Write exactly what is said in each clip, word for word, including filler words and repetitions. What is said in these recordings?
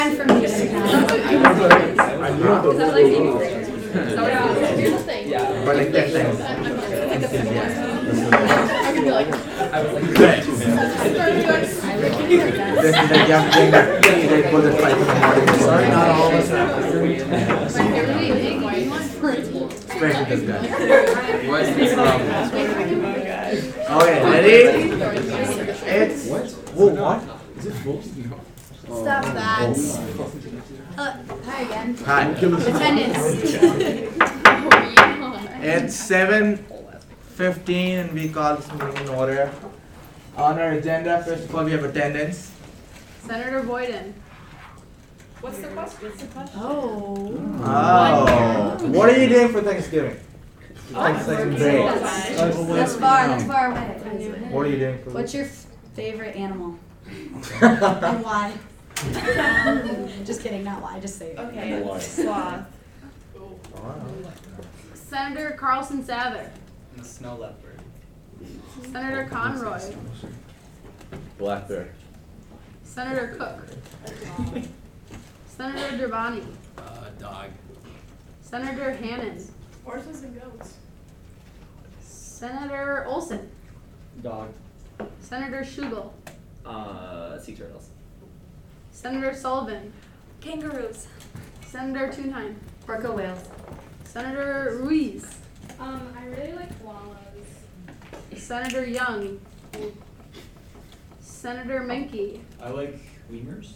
And for me to sit down. Here's the thing. But like ten times. I could be like, I would like This is the jump thing that they pull the fight in the morning. Sorry, not all of us have. Especially this guy. What's the problem? Okay, ready? It's whoa, what? Is it full? Stop that. Uh, hi again. Hi. Attendance. It's seven fifteen and we call this meeting in order. On our agenda, first of all, we have attendance. Senator Boyden. What's the question? What's the question? Oh. Oh. What are you doing for Thanksgiving? Thanksgiving break. That's far, that's far away. What are you doing for What's your f- favorite animal? And why? Just kidding, not why, just say it. Okay, sloth. Senator Carlson Sather. The snow leopard. Senator Conroy. Black bear. Senator Cook. Senator Derbani. Uh, dog. Senator Hannan. Horses and goats. Senator Olson. Dog. Senator Schugel. Uh, sea turtles. Senator Sullivan. Kangaroos. Senator Thunheim. Orca whales. Senator Ruiz. Um, I really like koalas. Senator Young. Senator Menke. I like lemurs.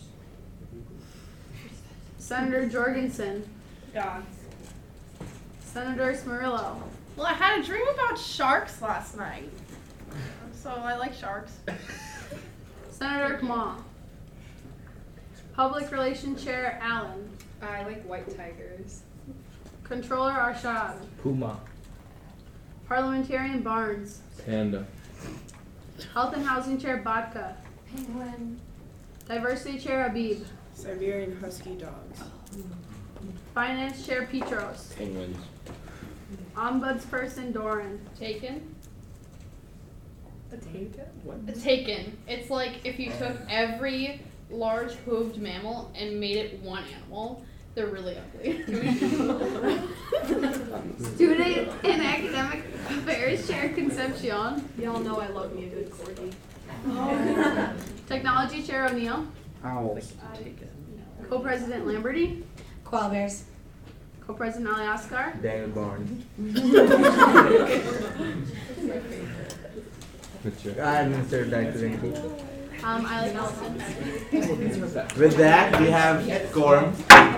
Senator Jorgensen. Dogs. Senator Smarillo. Well, I had a dream about sharks last night. So I like sharks. Senator Kamal. Public Relations Chair Allen. I like white tigers. Controller Arshad. Puma. Parliamentarian Barnes. Panda. Health and Housing Chair Bodka. Penguin. Diversity Chair Habib. Siberian husky dogs. Finance Chair Petros. Penguins. Ombudsperson Doran. Taken? A taken? A taken. It's like if you took every large hooved mammal and made it one animal. They're really ugly. Student and Academic Affairs Chair Concepcion. Y'all know I love me a good corgi. Technology Chair O'Neill. Owls. Co-President Lamberty. Koala bears. Co-President Ali Asghar. Daniel Barnes. I administered that to them. Um, I like elephants. With that, we have quorum.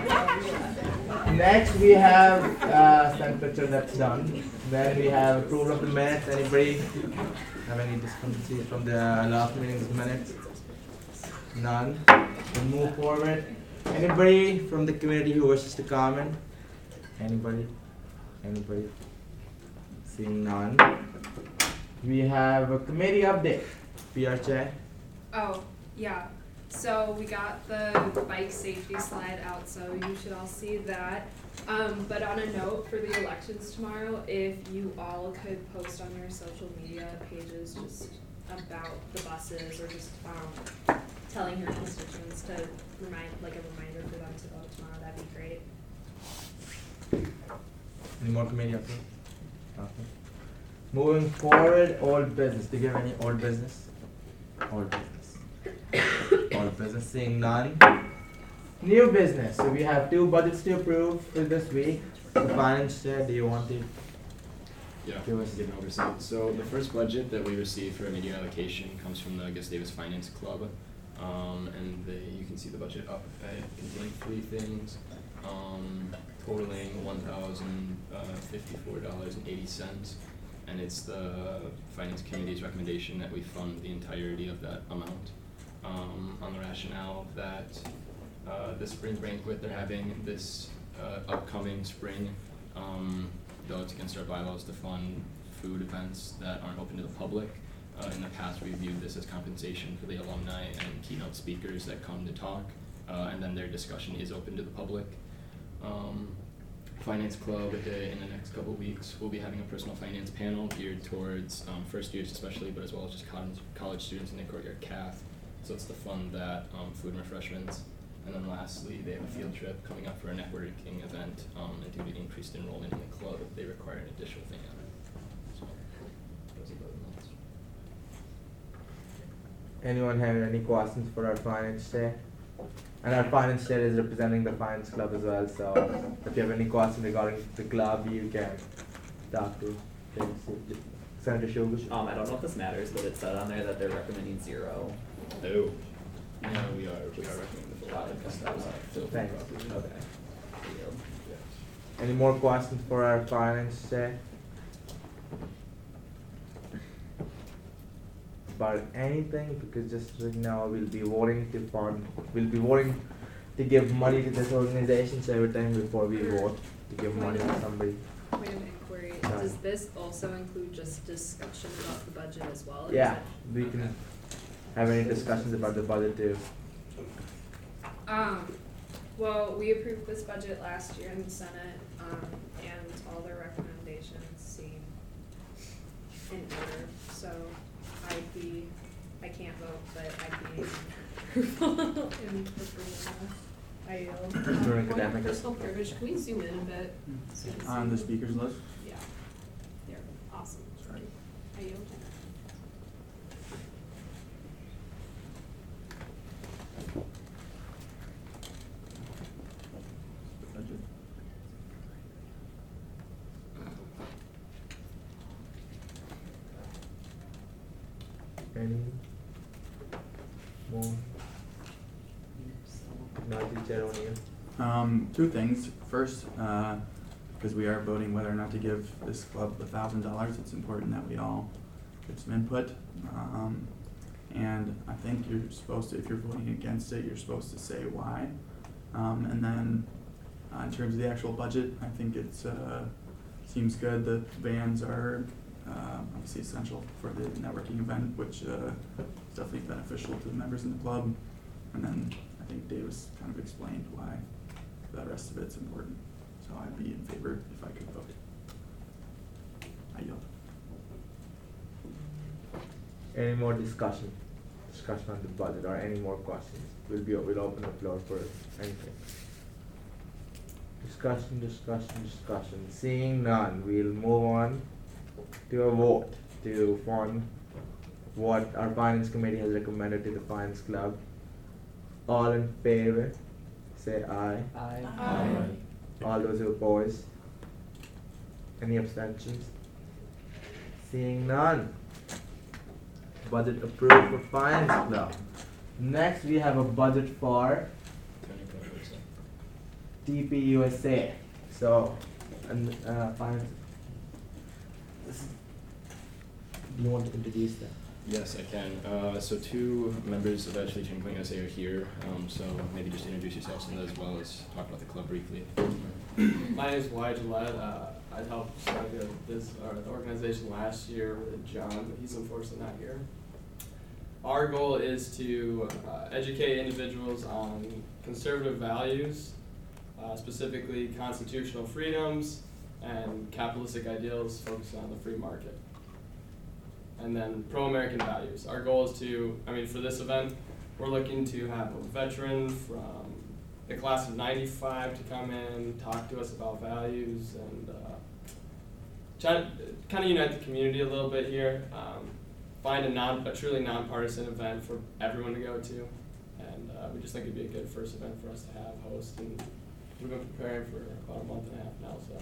Next, we have uh, sent picture that's done. Then we have approval of the minutes. Anybody have any discrepancies from the last meeting's minutes? None. We'll move forward. Anybody from the community who wishes to comment? Anybody? Anybody? Seeing none. We have a committee update. P R Chair. Oh, yeah. So we got the bike safety slide out, so you should all see that. Um, but on a note for the elections tomorrow, if you all could post on your social media pages just about the buses or just um, telling your constituents to remind, like a reminder for them to vote tomorrow, that'd be great. Any more committee update? Okay. Moving forward, old business. Do you have any old business? Old business. Old business, seeing none. New business. So we have two budgets to approve for this week. The finance chair, do you want to? Yeah, Give us- give an oversight. So the first budget that we received for immediate allocation comes from the Gustavus Finance Club. Um, and they, you can see the budget up, it contains three things, um, totaling one thousand fifty-four dollars and eighty cents. And it's the Finance Committee's recommendation that we fund the entirety of that amount. Um, on the rationale that uh, the spring banquet they're having this uh, upcoming spring, um, though it's against our bylaws to fund food events that aren't open to the public. Uh, in the past, we viewed this as compensation for the alumni and keynote speakers that come to talk, uh, and then their discussion is open to the public. Um, Finance Club, uh, in the next couple of weeks, we'll be having a personal finance panel geared towards um, first years especially, but as well as just college, college students in the Courtyard C A F. So it's to fund that um, food and refreshments. And then lastly, they have a field trip coming up for a networking event, um, and due to increased enrollment in the club, they require an additional thing on it. So, those are the amounts. Anyone have any questions for our finance chair? And our finance chair is representing the finance club as well, so if you have any questions regarding the club, you can talk to Senator Shogush. Um, I don't know if this matters, but it said on there that they're recommending zero. Oh. No, we are, we are recommending the full Got it, because because that was a filthy Thanks. property. Okay. Yeah. Any more questions for our finance chair? About anything, because just right now we'll be voting to fund, we'll be voting to give money to this organization, so every time before we vote to give money to somebody. Point of inquiry, Sorry. does this also include just discussion about the budget as well? or is Yeah, it- we can have any discussions about the budget too. Um, well, we approved this budget last year in the Senate, um, and all their recommendations seem in order, so I'd be, I can't vote, but I'd be approval in approval. I yield. During Point of academic. personal privilege, can we zoom in a bit? so you can On see? the speakers list? Yeah, there, awesome, Sorry. I yield. Budget. Any more? Technology chair on you. Um, two things. First, uh, because we are voting whether or not to give this club a thousand dollars, it's important that we all give some input. Um, and I think you're supposed to, if you're voting against it, you're supposed to say why. Um, and then, uh, in terms of the actual budget, I think it's, uh, seems good. The bands are, uh, obviously essential for the networking event, which, uh, is definitely beneficial to the members in the club. And then I think Davis kind of explained why the rest of it's important. So I'd be in favor if I could vote. I yield. Any more discussion? Discussion on the budget or any more questions? We'll be, we'll open the floor for anything. Discussion, discussion, discussion. Seeing none, we'll move on to a vote to fund what our finance committee has recommended to the finance club. All in favor, say aye. Aye. Aye. All those who oppose? Any abstentions? Seeing none. Budget approved for finance club. Next we have a budget for Tony Clark, T P U S A. So, and uh, finance. This is- Do you want to introduce them? Yes, I can. Uh, so two members of Actually Champlain U S A are here, um, so maybe just introduce yourselves and as well as talk about the club briefly. My name is Wyatt Gillette. Uh, I helped start the, this or the organization last year with John, but he's unfortunately not here. Our goal is to uh, educate individuals on conservative values, uh, specifically constitutional freedoms and capitalistic ideals focused on the free market. And then pro-American values. Our goal is to, I mean, for this event, we're looking to have a veteran from the class of ninety-five to come in, talk to us about values, and uh, try to kind of unite the community a little bit here. Um, find a non, a truly nonpartisan event for everyone to go to, and uh, we just think it'd be a good first event for us to have host. And we've been preparing for about a month and a half now. So,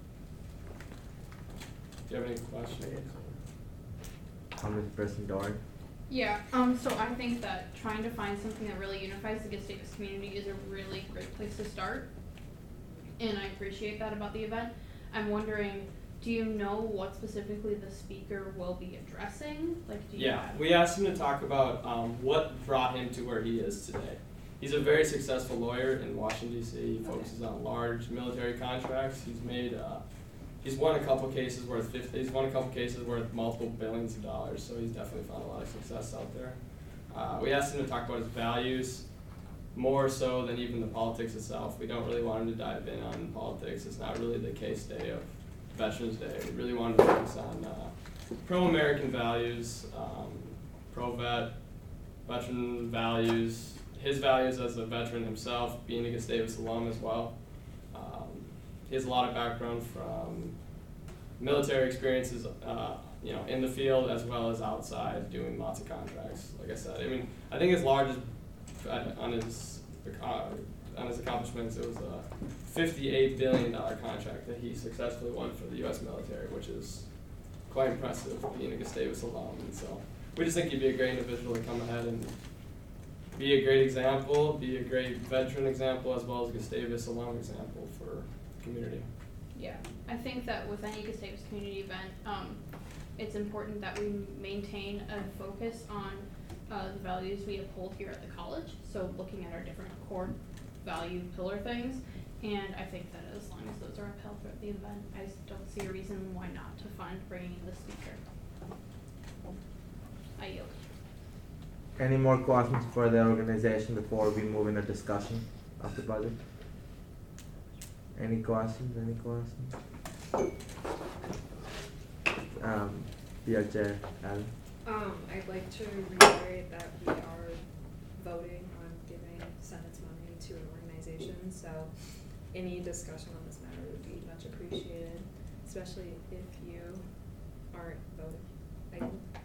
do you have any questions? Hundred percent Doran. Yeah, um, so I think that trying to find something that really unifies the Gustavus community is a really great place to start. And I appreciate that about the event. I'm wondering, do you know what specifically the speaker will be addressing? Like, do you Yeah, have- we asked him to talk about um, what brought him to where he is today. He's a very successful lawyer in Washington, D C He focuses on large military contracts. He's made, uh, he's won a couple cases worth fifty. He's won a couple cases worth multiple billions of dollars. So he's definitely found a lot of success out there. Uh, we asked him to talk about his values, more so than even the politics itself. We don't really want him to dive in on politics. It's not really the case day of Veterans Day. We really wanted to focus on uh, pro-American values, um, pro-vet, veteran values, his values as a veteran himself, being a Gustavus alum as well. Um, he has a lot of background from military experiences, uh, you know, in the field as well as outside, doing lots of contracts. Like I said, I mean, I think his largest uh, on his uh, on his accomplishments, it was a fifty-eight billion dollar contract that he successfully won for the U S military, which is quite impressive, being a Gustavus alum. And so we just think he'd be a great individual to come ahead and be a great example, be a great veteran example, as well as a Gustavus alum example for the community. Yeah, I think that with any Gustavus community event, um, it's important that we maintain a focus on uh, the values we uphold here at the college. So looking at our different core value pillar things, and I think that as long as those are upheld throughout the event, I just don't see a reason why not to fund bringing in the speaker. I yield. Any more questions for the organization before we move in a discussion of the budget? Any questions? Any questions? Um, P R Chair Alan. Um, I'd like to reiterate that we are voting on giving Senate's money to an organization, so any discussion on this matter would be much appreciated, especially if you aren't voting. I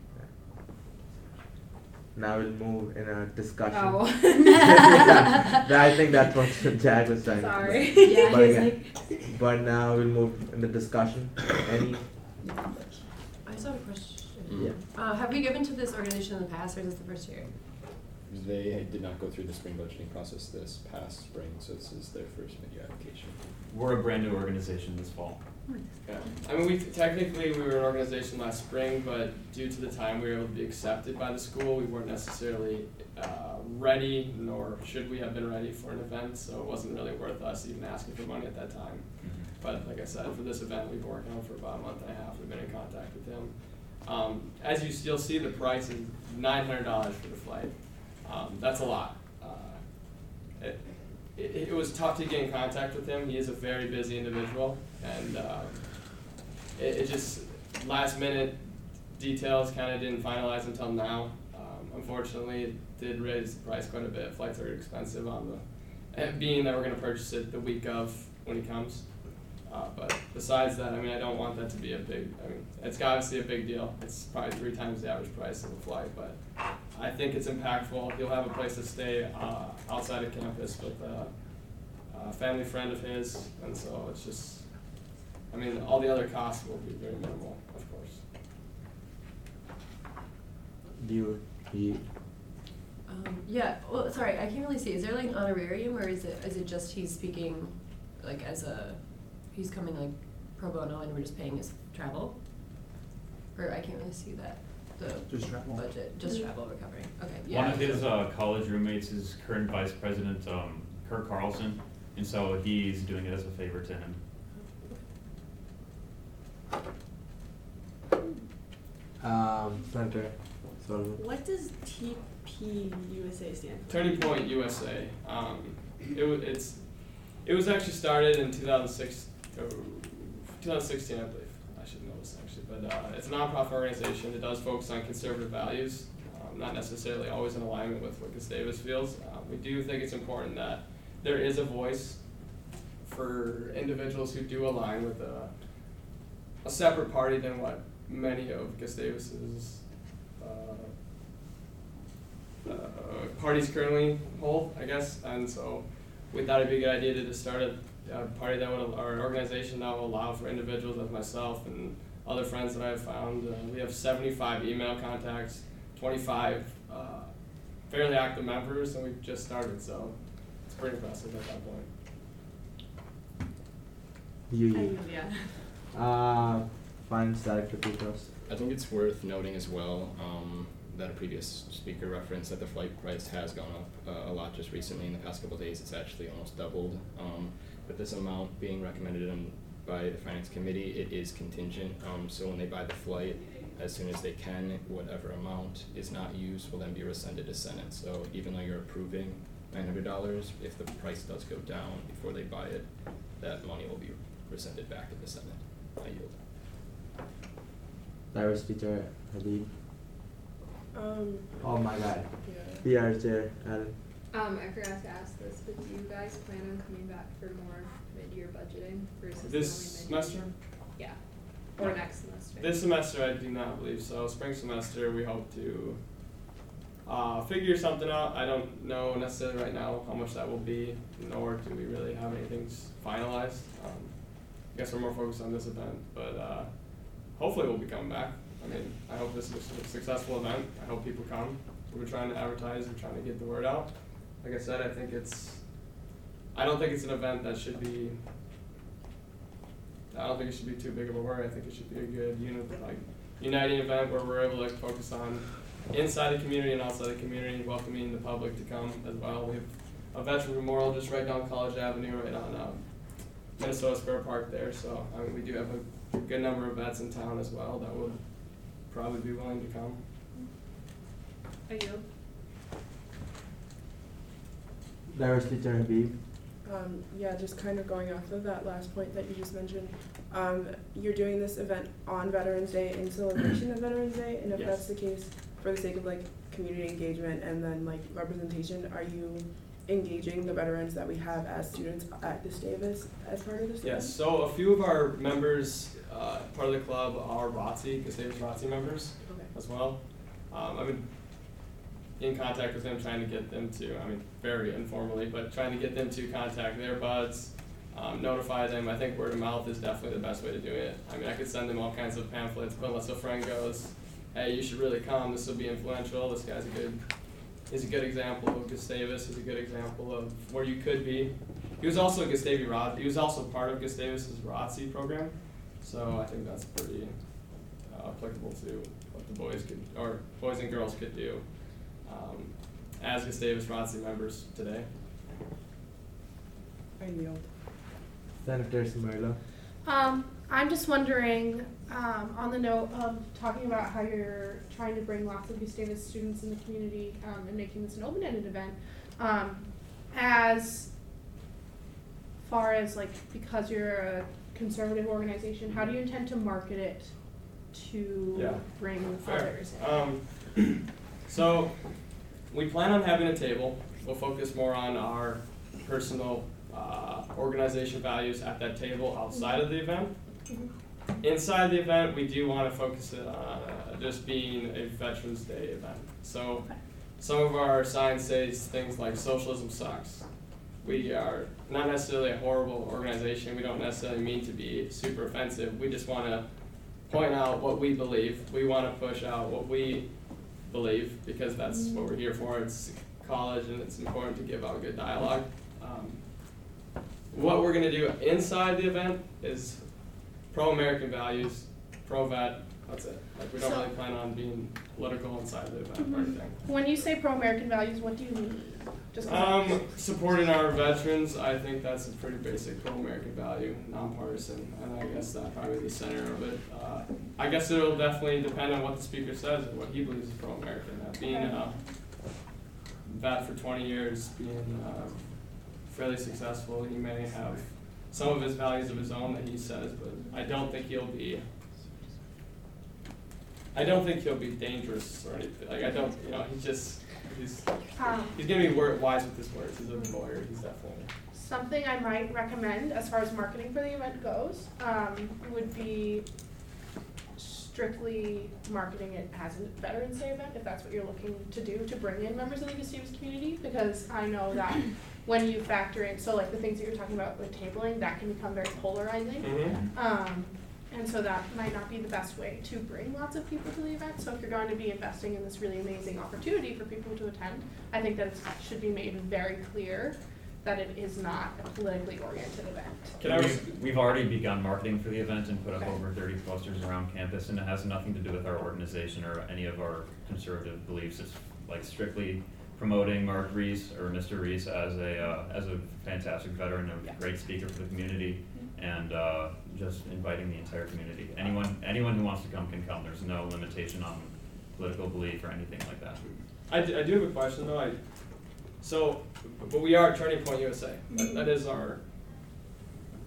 Now we'll move in a discussion. Oh. Yeah, I think that's what Jack was trying Sorry. to do. Yeah, but, he's again, but now we'll move in the discussion. Any? I just have a question. Yeah. Uh, have we given to this organization in the past, or is this the first year? They did not go through the spring budgeting process this past spring, so this is their first mid-year application. We're a brand new organization this fall. Yeah, I mean, we technically we were an organization last spring, but due to the time we were able to be accepted by the school, we weren't necessarily uh, ready, nor should we have been ready for an event. So it wasn't really worth us even asking for money at that time. Mm-hmm. But like I said, for this event, we've been working on it for about a month and a half. We've been in contact with him. Um, as you you'll see, the price is nine hundred dollars for the flight. Um, that's a lot. Uh, it, it, it was tough to get in contact with him. He is a very busy individual, and uh, it, it just last minute details kind of didn't finalize until now. Um, unfortunately, it did raise the price quite a bit. Flights are expensive on the, and being that we're going to purchase it the week of when he comes. Uh, but besides that, I mean, I don't want that to be a big, I mean, it's obviously a big deal. It's probably three times the average price of a flight, but I think it's impactful. He'll have a place to stay uh, outside of campus with a, a family friend of his, and so it's just, I mean, all the other costs will be very minimal, of course. Do you, do you Um, yeah, well, sorry, I can't really see. Is there like an honorarium, or is it is it just he's speaking, like as a, he's coming like pro bono and we're just paying his travel? Or I can't really see that, the Just travel. budget, just travel we're covering. Okay, yeah. One of his uh, college roommates is current vice president um, Kirk Carlson, and so he's doing it as a favor to him. um, Senator Sullivan? What does T P U S A stand for? Turning Point U S A. Um, it was it's it was actually started in two thousand six, twenty sixteen, I believe. I should know this actually, but uh, it's a nonprofit organization. It does focus on conservative values, um, not necessarily always in alignment with what Gustavus feels. Uh, we do think it's important that there is a voice for individuals who do align with a, a separate party than what many of Gustavus's uh, Uh, parties currently hold, I guess, and so we thought it'd be a good idea to just start a, a party that would, or an organization that will allow for individuals like myself and other friends that I've found. Uh, we have seventy-five email contacts, twenty-five uh, fairly active members, and we've just started, so it's pretty impressive at that point. You, I you. know, yeah. Uh, Finance Director Petros. I think it's worth noting as well um, that a previous speaker referenced that the flight price has gone up uh, a lot just recently. In the past couple of days, it's actually almost doubled. Um, with this amount being recommended in, by the Finance Committee, it is contingent. Um, so when they buy the flight, as soon as they can, whatever amount is not used will then be rescinded to Senate. So even though you're approving nine hundred dollars, if the price does go down before they buy it, that money will be rescinded back to the Senate. I yield. Diversity Chair Habib. Um, Oh my God. yeah. P R Chair Alan. Um, I forgot to ask this, but do you guys plan on coming back for more mid-year budgeting versus the This only mid-year? semester? Yeah, or next semester? This semester, I do not believe so. Spring semester, we hope to uh, figure something out. I don't know necessarily right now how much that will be, nor do we really have anything s- finalized. Um, I guess we're more focused on this event, but uh, hopefully we'll be coming back. I mean, I hope this is a successful event. I hope people come. We're trying to advertise, we're trying to get the word out. Like I said, I think it's, I don't think it's an event that should be, I don't think it should be too big of a worry. I think it should be a good unit, like uniting event where we're able to focus on inside the community and outside the community, welcoming the public to come as well. We have a veteran memorial just right down College Avenue, right on um, Minnesota Square Park there. So I mean, we do have a good number of vets in town as well that would probably be willing to come. I yield. Darius Teacher Habib. Um, yeah, just kind of going off of that last point that you just mentioned. Um, you're doing this event on Veterans Day in celebration of Veterans Day, and if Yes. that's the case, for the sake of like community engagement and then like representation, are you engaging the veterans that we have as students at Gustavus as part of this event? Yes, so a few of our members, uh, part of the club are R O T C, Gustavus R O T C members Okay. as well. Um, I've been in contact with them, trying to get them to, I mean, very informally, but trying to get them to contact their buds, um, notify them. I think word of mouth is definitely the best way to do it. I mean, I could send them all kinds of pamphlets, but unless a friend goes, hey, you should really come, this will be influential, this guy's a good, he's a good example of Gustavus, he's a good example of where you could be. He was also a Gustavi Rod, he was also part of Gustavus's R O T C program, so I think that's pretty uh, applicable to what the boys could, or boys and girls could do um, as Gustavus R O T C members today. I yield. Senator Samuela. Um, I'm just wondering, um, on the note of talking about how you're trying to bring lots of Gustavus students in the community, um, and making this an open-ended event, um, as far as like, because you're a conservative organization, how do you intend to market it to Yeah. bring Fair. others in? Um, so we plan on having a table. We'll focus more on our personal uh, organization values at that table outside of the event. Mhm. Inside the event, we do want to focus it on uh, just being a Veterans Day event. So some of our signs say things like socialism sucks. We are not necessarily a horrible organization. We don't necessarily mean to be super offensive. We just want to point out what we believe. We want to push out what we believe because that's what we're here for. It's college and it's important to give out good dialogue. Um, what we're going to do inside the event is pro-American values, pro-vet, that's it. Like we don't So- really plan on being political inside the event or anything. When you say pro-American values, what do you mean? Just 'cause I'm- Um, supporting our veterans, I think that's a pretty basic pro-American value, nonpartisan, and I guess that's probably the center of it. Uh, I guess it'll definitely depend on what the speaker says and what he believes is pro-American. Uh, being a vet for twenty years, being uh, fairly successful, he may have some of his values of his own that he says, but I don't think he'll be. I don't think he'll be dangerous or anything. Like I don't, you know, he's just he's. Um, He's gonna be wor- wise with his words. He's a lawyer. He's definitely. Something I might recommend as far as marketing for the event goes, um, would be strictly marketing it as a Veterans Day event, if that's what you're looking to do, to bring in members of the Gustavus community, because I know that when you factor in, so like the things that you're talking about with tabling, that can become very polarizing. Mm-hmm. Um, and so that might not be the best way to bring lots of people to the event. So if you're going to be investing in this really amazing opportunity for people to attend, I think that it should be made very clear that it is not a politically oriented event. Can I? Res- We've, we've already begun marketing for the event and put up Okay. over thirty posters around campus, and it has nothing to do with our organization or any of our conservative beliefs. It's like strictly promoting Mark Reese or Mister Reese as a uh, as a fantastic veteran, a Yeah. great speaker for the community, and uh, just inviting the entire community. Anyone anyone who wants to come can come. There's no limitation on political belief or anything like that. I, do, I do have a question though. I, so, but we are Turning Point U S A. That, that is our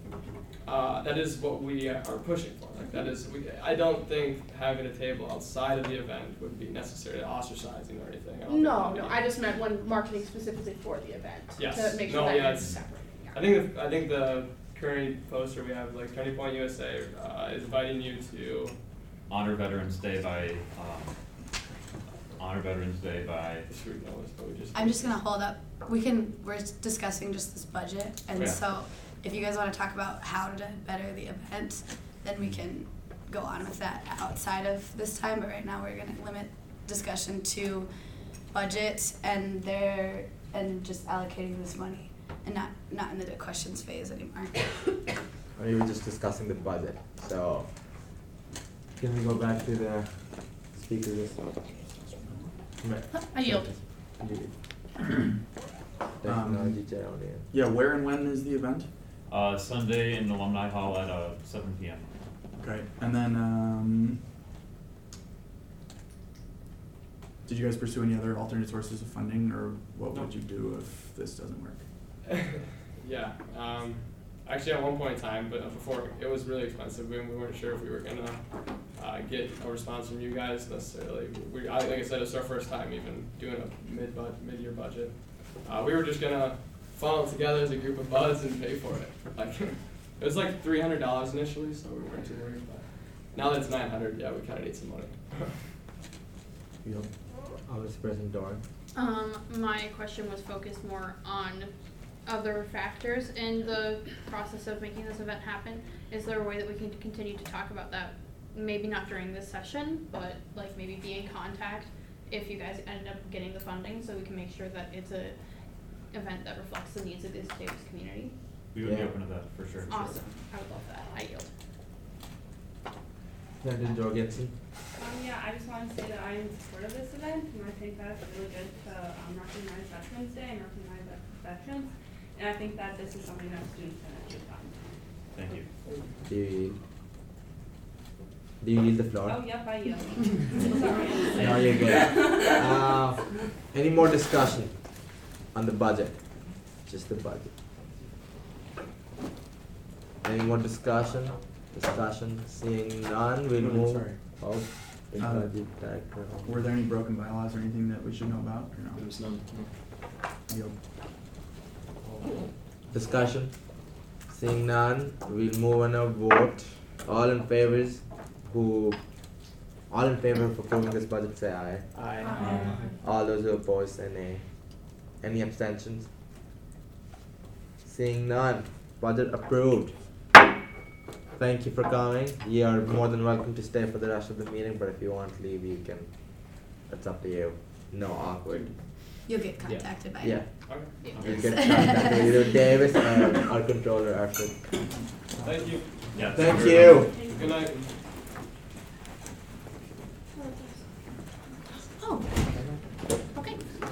uh, that is what we are pushing for. Like that is, we, I don't think having a table outside of the event would be necessarily ostracizing or anything. I don't think No, that would no, be- I just meant when marketing specifically for the event. Yes. To make sure No, that yeah, it's it's- separate. Yeah. I think the, I think the current poster we have, like Turning Point U S A, uh, is inviting you to. Honor Veterans Day by, um, honor Veterans Day by, Should we know this, but we just. I'm just gonna hold up, we can, we're discussing just this budget, and Yeah. so if you guys wanna talk about how to better the event, then we can go on with that outside of this time, but right now we're gonna limit discussion to budget and their, and just allocating this money, and not, not in the questions phase anymore. We were just discussing the budget, so can we go back to the speaker list? I yield. Technology chair on here. Yeah, where and when is the event? uh, Sunday in Alumni Hall at, uh, seven P M. Okay, and then, um, did you guys pursue any other alternate sources of funding, or what No. would you do if this doesn't work? Yeah, um, actually at one point in time, but before, it was really expensive, we, we weren't sure if we were gonna, uh, get a response from you guys necessarily. We, I, like I said, it's our first time even doing a mid bud mid-year budget. Uh, we were just gonna funnel it together as a group of buds and pay for it. Like, it was like three hundred dollars initially, so we weren't too worried, but now that it's nine hundred, yeah, we kinda need some money. Yep. Uh, Mister President Doran. Um, my question was focused more on other factors in the process of making this event happen. Is there a way that we can continue to talk about that? Maybe not during this session, but like maybe be in contact if you guys end up getting the funding, so we can make sure that it's a event that reflects the needs of this Davis community. We would be Yeah. open to that, for sure. Awesome, I would love that, I yield. President Jorgensen. Um, yeah, I just want to say that I am in support of this event, and I think that it's really good to um, recognize Veterans Day and recognize the veterans. And I think that this is something that students can actually fund. Thank you. Do you yield? Do you yield the floor? Oh, yep, I yield. Sorry. No, you're good. Uh, any more discussion on the budget? Just the budget. Any more discussion? Discussion? Seeing none, we'll Oh, move. sorry. Oh, the Uh, budget director. Were there any broken bylaws or anything that we should know about, or There no? was none. Yield. Discussion? Seeing none, we'll move on a vote. All in favors, who, all in favor of approving this budget, say aye. Aye. Aye. All those who oppose, say nay. Any abstentions? Seeing none, budget approved. Thank you for coming. You are more than welcome to stay for the rest of the meeting, but if you want to leave, you can. It's up to you. No awkward. You'll get contacted by Yeah. Okay. You get contacted either Davis or our controller after. Thank you. Yeah, Thank very you. much. Good night. Oh, okay.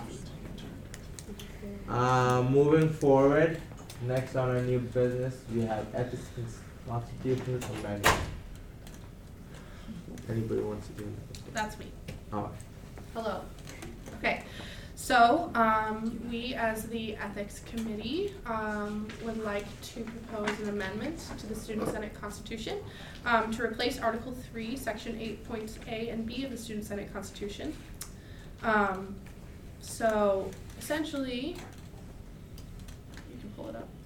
Uh, moving forward, next on our new business, we have ethics and constitutional amendment. Anybody wants to do that? That's me. Oh, Hello. Okay, so, um, we as the Ethics Committee, um, would like to propose an amendment to the Student Senate Constitution, um, to replace Article three, Section eight points A and B of the Student Senate Constitution. Um, so, essentially, you can pull it up.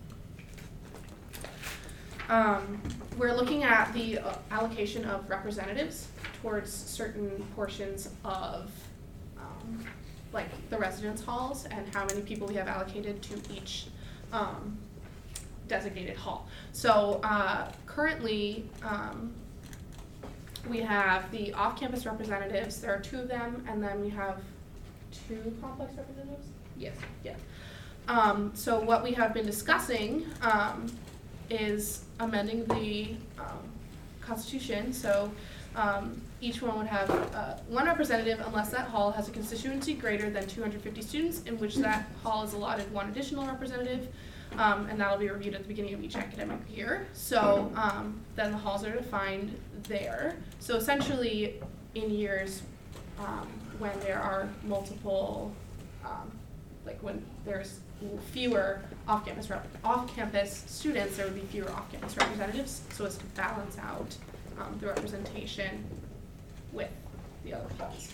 Um, we're looking at the uh, allocation of representatives towards certain portions of, um, like the residence halls and how many people we have allocated to each, um, designated hall. So, uh, currently, um, we have the off-campus representatives, there are two of them, and then we have two complex representatives? Yes, yeah. Um, so what we have been discussing, um, is amending the, um, constitution, so, um, each one would have, uh, one representative unless that hall has a constituency greater than two hundred fifty students, in which that hall is allotted one additional representative, um, and that'll be reviewed at the beginning of each academic year. So, um, then the halls are defined there. So essentially, in years, um, when there are multiple, um, like when there's fewer off-campus rep- off-campus students, there would be fewer off-campus representatives, so as to balance out um, the representation with the other halls.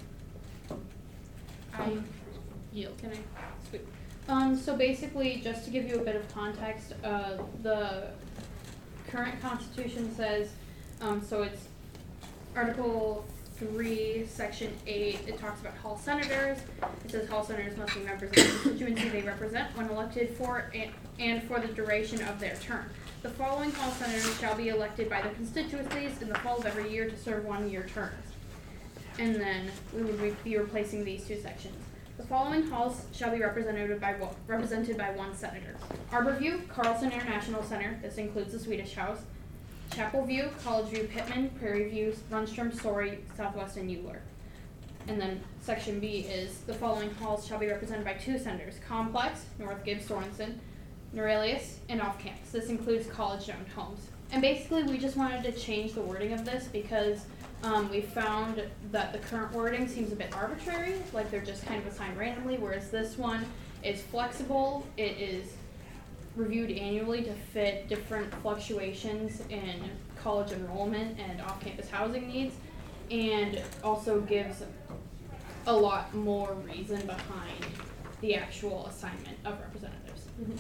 I yield. Can I? Sweet. Um, so basically, just to give you a bit of context, uh, the current constitution says, um, so it's Article three, Section eight, it talks about hall senators. It says hall senators must be members of the constituency they represent when elected for and, and for the duration of their term. The following hall senators shall be elected by the constituencies in the fall of every year to serve one-year terms. And then we would be replacing these two sections. The following halls shall be represented by one, represented by one senator. Arborview, Carlson International Center, this includes the Swedish House. Chapel View, College View, Pittman, Prairie View, Lundstrom, Story, Southwest, and Euler. And then section B is the following halls shall be represented by two senators. Complex, North Gibbs, Sorensen, Norelius, and off campus. This includes college-owned homes. And basically we just wanted to change the wording of this because um, we found that the current wording seems a bit arbitrary, like they're just kind of assigned randomly, whereas this one is flexible. It is reviewed annually to fit different fluctuations in college enrollment and off-campus housing needs, and also gives a lot more reason behind the actual assignment of representatives. Mm-hmm.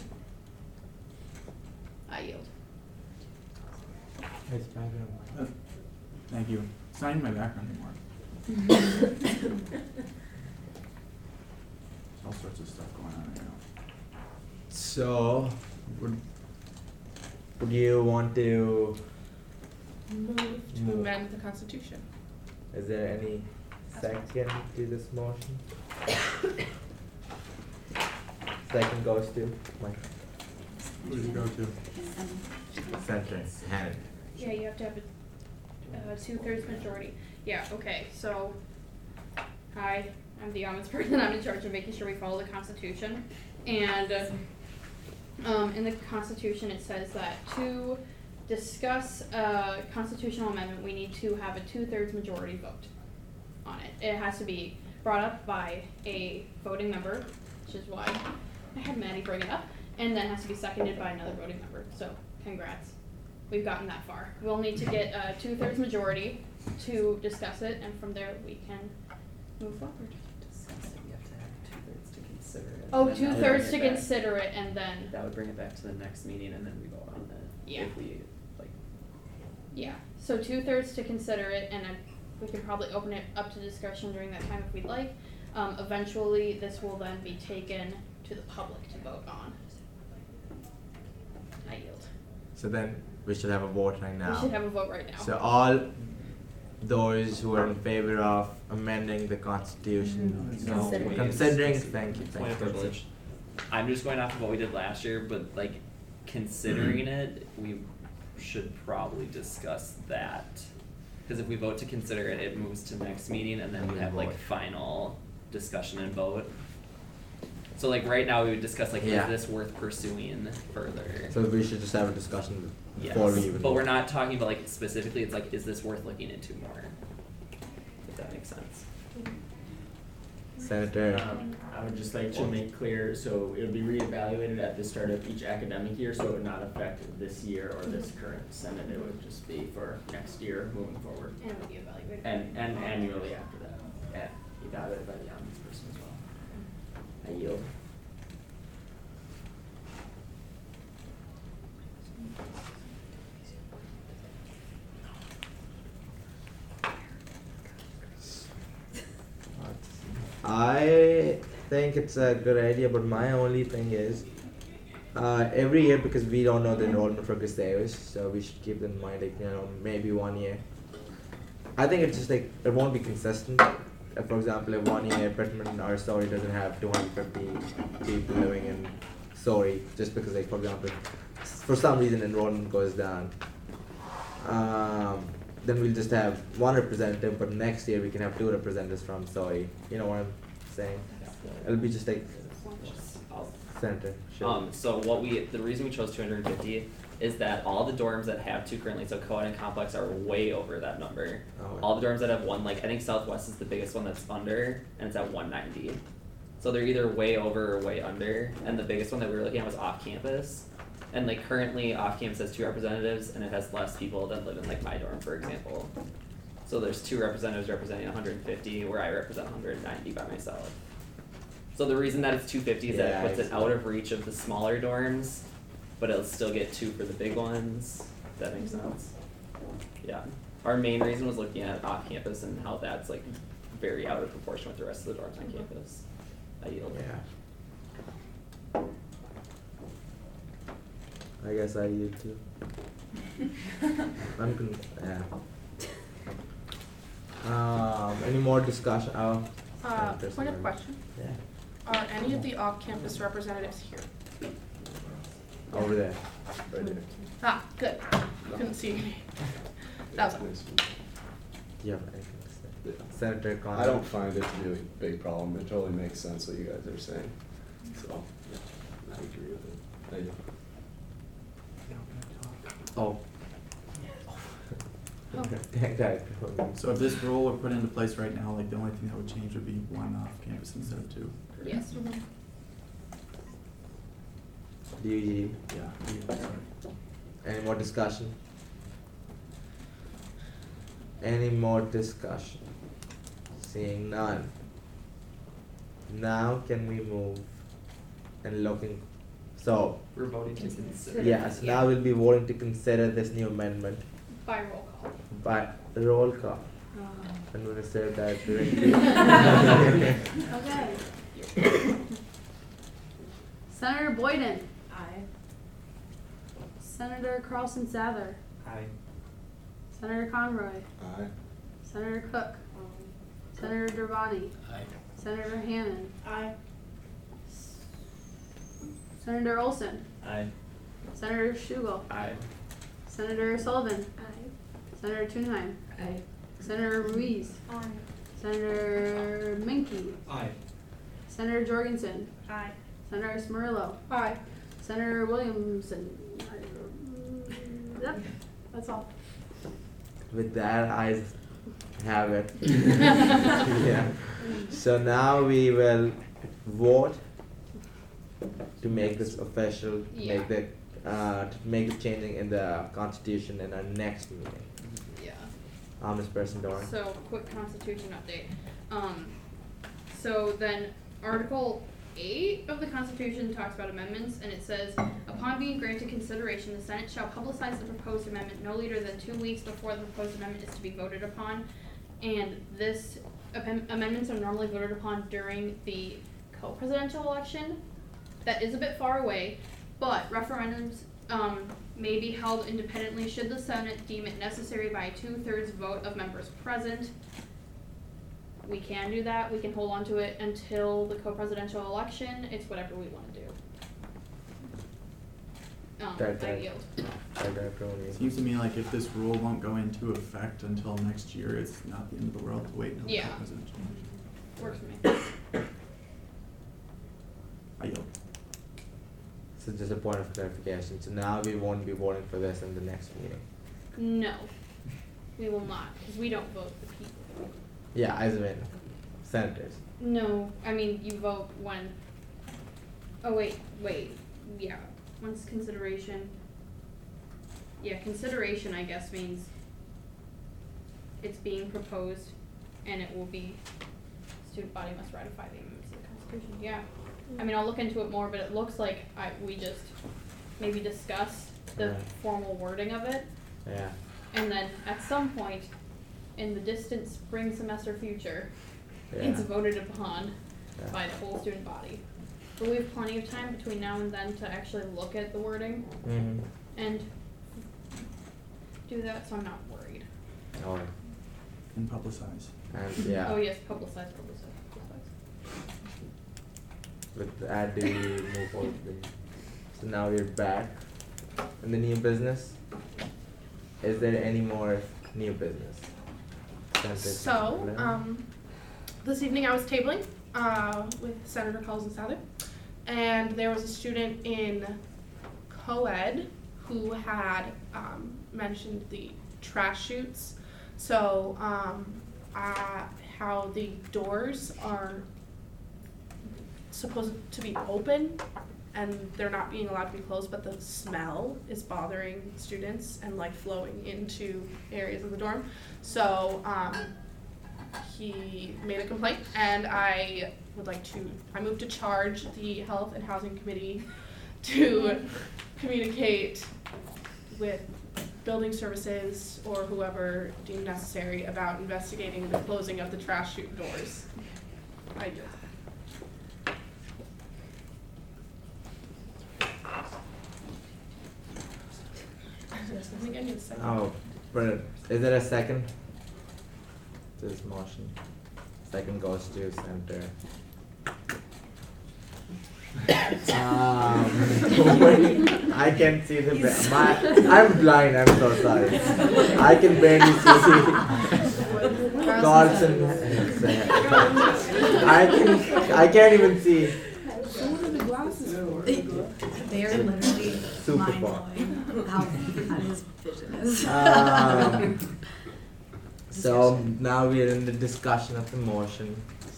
I yield. It's background. Uh, Thank you. It's not in my background anymore. All sorts of stuff going on right now. So, would, would you want to, Move to Move. amend the Constitution. is there any second to this motion? Second goes to Mike. Who does it go to? Center, hand. Yeah, you have to have a uh, two-thirds majority. Yeah, okay, so, hi, I'm the ombudsperson. I'm in charge of making sure we follow the Constitution. And uh, um, in the Constitution, it says that to discuss a constitutional amendment, we need to have a two-thirds majority vote on it. It has to be brought up by a voting member, which is why I had Maddie bring it up, and then has to be seconded by another voting member. So, congrats. We've gotten that far. We'll need to get a two-thirds majority to discuss it, and from there we can move forward. Discuss it, you have to have two-thirds to consider it. Oh, and then that would two-thirds to bring it back- consider it, and then, That would bring it back to the next meeting and then we vote on it. Yeah. If we, like, yeah. So two-thirds to consider it, and then we can probably open it up to discussion during that time if we'd like. Um, eventually, this will then be taken to the public to vote on. I yield. So then we should have a vote right now. We should have a vote right now. So all those who are in favor of amending the constitution, No, Considering. please. considering, thank you, thank Point you. of privilege. I'm just going off of what we did last year, but like considering it, we should probably discuss that. Cause if we vote to consider it, it moves to next meeting and then And we we have like vote. final discussion and vote. So like right now we would discuss like, is Yeah. this worth pursuing further? So we should just have a discussion Yes, before we even. but we're vote. not talking about like specifically, it's like, is this worth looking into more? If that makes sense. Senator, Um, I would just like to make clear, so it'll be reevaluated at the start of each academic year, so it would not affect this year or this current Senate, it would just be for next year moving forward. And it would be evaluated. And, and annually after that, yeah, evaluated by the ombudsperson as well. I yield. I think it's a good idea, but my only thing is, uh, every year, because we don't know the enrollment for Gustavus, so we should keep in mind, like, you know, maybe one year. I think it's just like, it won't be consistent. Uh, For example, if one year Pittman or Story doesn't have two hundred fifty people living in Story, just because, like, for example, for some reason enrollment goes down. Um, then we'll just have one representative, but next year we can have two representatives from Story. You know what I'm saying? It'll be just like I'll- Senator. Sure. Um, so what we, the reason we chose two hundred and fifty is that all the dorms that have two currently, so Cohen and Complex are way over that number. Oh, All the dorms that have one, like, I think Southwest is the biggest one that's under, and it's at one ninety. So they're either way over or way under, and the biggest one that we were looking at was off campus. And like currently off campus has two representatives and it has less people that live in like my dorm, for example. So there's two representatives representing one hundred fifty, where I represent one hundred ninety by myself. So the reason that it's two fifty is Yeah, that it puts I it see. out of reach of the smaller dorms, but it'll still get two for the big ones, if that makes sense. Yeah, our main reason was looking at off campus and how that's like very out of proportion with the rest of the dorms on campus. I yield. Yeah. I guess I yield too. I'm con- yeah. Um, any more discussion? Oh, Uh, there's point of one. question, Yeah, are any of the off-campus representatives here? over there. Right there. Ah, good, couldn't see any. That was all. Yeah, I think so. Senator Connor. I don't find it to be a big problem. It totally makes sense what you guys are saying. So, yeah, I agree with it. Thank you. Oh. Okay. So if this rule were put into place right now, like the only thing that would change would be one off campus instead of two. Yes. Do you, Yeah. any more discussion? Any more discussion? Seeing none. Now can we move and looking, so, We're voting to consider. yes, now we'll be voting to consider this new amendment By roll call. by roll call. I'm gonna say that during Okay. Senator Boyden. Aye. Senator Carlson Sather. Aye. Senator Conroy. Aye. Senator Cook. Senator Derbani. Aye. Senator Hannan. Aye. Senator Olson. Aye. Senator Shugel. Aye. Senator Sullivan. Aye. Senator Thunheim. Aye. Senator Ruiz. Aye. Senator Minke. Aye. Senator Jorgensen. Aye. Senator Smirlo. Aye. Senator Williamson. Yep, that's all. With that, I have it. Yeah. So now we will vote to make this official, to Yeah. make the, uh, to make the changing in the constitution in our next meeting. Yeah. Uh, Miz Person Doran. So, quick constitution update. Um, so then Article eight of the Constitution talks about amendments, and it says, upon being granted consideration, the Senate shall publicize the proposed amendment no later than two weeks before the proposed amendment is to be voted upon. And this amem- amendments are normally voted upon during the co-presidential election. That is a bit far away, but referendums um, may be held independently should the Senate deem it necessary by a two-thirds vote of members present. We can do that. We can hold on to it until the co-presidential election. It's whatever we want to do. Um, That- I that- yield. I got Tony. Seems to me like if this rule won't go into effect until next year, it's not the end of the world to wait until Yeah. the presidential election. Works for me. I yield. So just a point of clarification, so now we won't be voting for this in the next meeting? No, we will not, because we don't vote the people. Yeah, as in senators. No, I mean, you vote when, oh wait, wait, yeah, once consideration. Yeah, consideration, I guess, means it's being proposed and it will be, student body must ratify the amendments of the Constitution, yeah. I mean, I'll look into it more, but it looks like I, we just maybe discuss the Yeah. formal wording of it. Yeah. And then at some point in the distant spring semester future, it's Yeah. voted upon Yeah. by the whole student body. But we have plenty of time between now and then to actually look at the wording Mm-hmm. and do that, so I'm not worried. Alright, And publicize. and yeah. Oh yes, publicize, publicize, publicize. With that, do we move forward? with- So now we're back in the new business. Is there any more new business? Senator So, Lynn? um, this evening I was tabling, uh, with Senator Carlson Sather, and there was a student in co-ed who had, um, mentioned the trash chutes. So, um, uh, how the doors are supposed to be open and they're not being allowed to be closed, but the smell is bothering students and like flowing into areas of the dorm. So um, he made a complaint, and I would like to, I moved to charge the Health and Housing Committee to communicate with building services or whoever deemed necessary about investigating the closing of the trash chute doors. I do. I think I need a second. Oh, Brennan, is there a second to this motion? Second goes to Center. um, I can see the ba- my. I'm blind. I'm so sorry. I can barely see. Carlson. I can. I can't even see. What are the glasses for? They are literally Super mind far. blowing how bad his vision is. Um, so now we are in the discussion of the motion.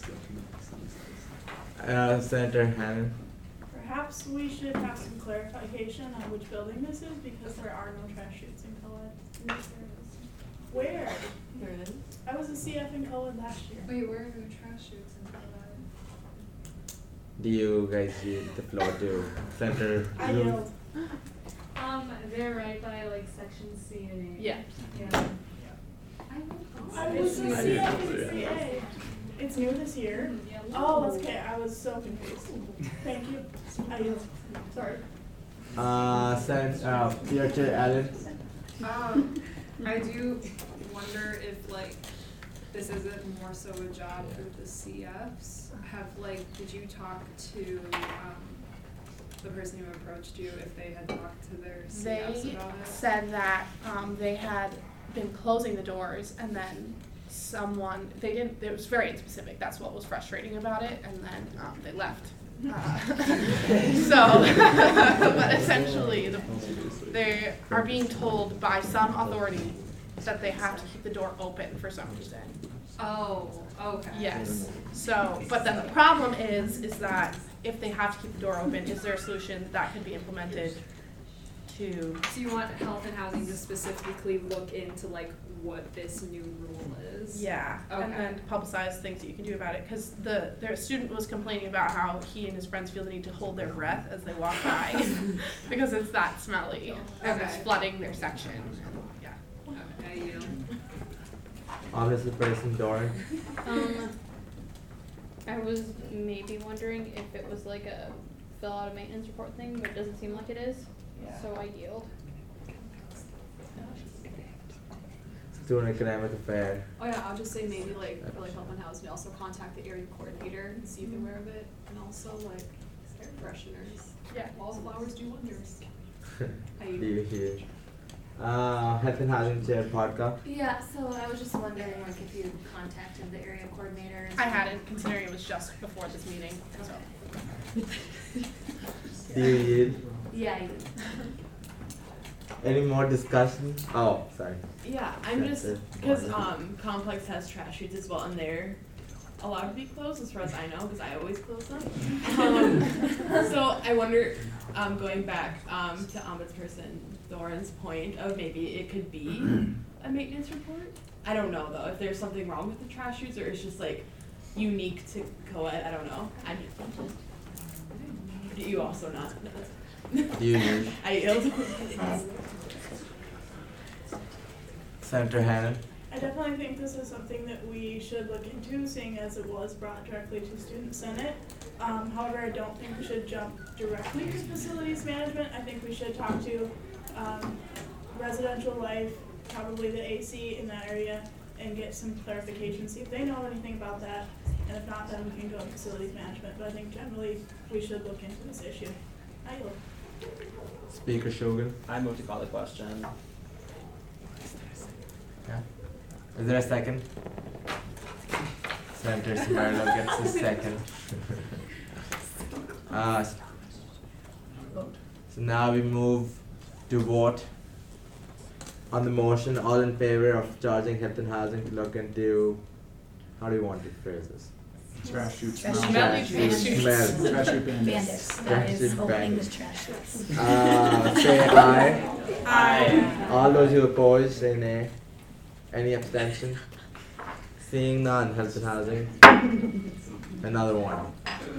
Uh, Senator Hannon. Perhaps we should have some clarification on which building this is, because there are no trash chutes in Coed. Yes, there is. Where? There it is. I was a C F in Coed last year. Wait, where are the trash chutes in Colorado? Do you guys use the floor to Senator? I Lou? yelled. Um, they're right by like section C and A. Yeah. Yeah. I was a C F in C A. It's new this year. Oh, that's okay. I was so confused. Thank you. I yield. Sorry. Uh, Sen- uh, Peter Allen. Um, I do wonder if like this isn't more so a job for the C Fs. Have like, did you talk to um, the person who approached you if they had talked to their C Fs They about it? said that um, they had been closing the doors, and then someone, they didn't, it was very inspecific, that's what was frustrating about it, and then um, they left. Uh, so, but essentially, the, they are being told by some authority that they have to keep the door open for some reason. Oh, okay. Yes. So, but then the problem is, is that if they have to keep the door open, is there a solution that could be implemented to? So you want health and housing to specifically look into like what this new rule is? Yeah, and Okay. then publicize things that you can do about it, because the, their student was complaining about how he and his friends feel the need to hold their breath as they walk by, because it's that smelly, and it's Okay. flooding their section, yeah. Okay, you. Obviously, person door. Um, I was maybe wondering if it was like a fill out a maintenance report thing, but it doesn't seem like it is. Yeah. So I yield. Student Academic Affair. Oh yeah, I'll just say maybe like for like health and housing, also contact the area coordinator and see if they're aware of it, and also like air fresheners. Yeah. Wallflowers do wonders. Do you hear? Uh, Health and Housing Chair Parka. Yeah, so I was just wondering, like, if you contacted the area coordinator. I hadn't, considering it was just before this meeting, so. Do you hear? Yeah, I did. Any more discussion? Oh, sorry. Yeah, I'm just, That's it. because um, Complex has trash chutes as well, and they're allowed to be closed as far as I know, because I always close them. Um, so I wonder, um, going back um, to Ombudsperson Thorne's point of maybe it could be a maintenance report. I don't know though, if there's something wrong with the trash chutes or it's just like unique to Coed, I don't know. I do you also not? Do you hear? I yield. Senator Hannon. I definitely think this is something that we should look into, seeing as it was brought directly to Student Senate. Um, however, I don't think we should jump directly to facilities management. I think we should talk to um, residential life, probably the A C in that area, and get some clarification, see if they know anything about that. And if not, then we can go to facilities management. But I think generally we should look into this issue. I yield. Speaker Shogun. I move to call the question. Yeah. Is there a second? Senator Smirlo gets a second. uh, so now we move to vote on the motion. All in favor of charging Health and Housing to look into, how do you want to phrase this? Trash chutes. Trash no. chute. Trash Bandits. chutes. Bandits. Trash chute bandits. Bandits. That Trash is chute old bandits. English trash chutes. Uh, say aye. Aye. All those who oppose, say nay. Any abstention? Seeing none, health and housing. Another one.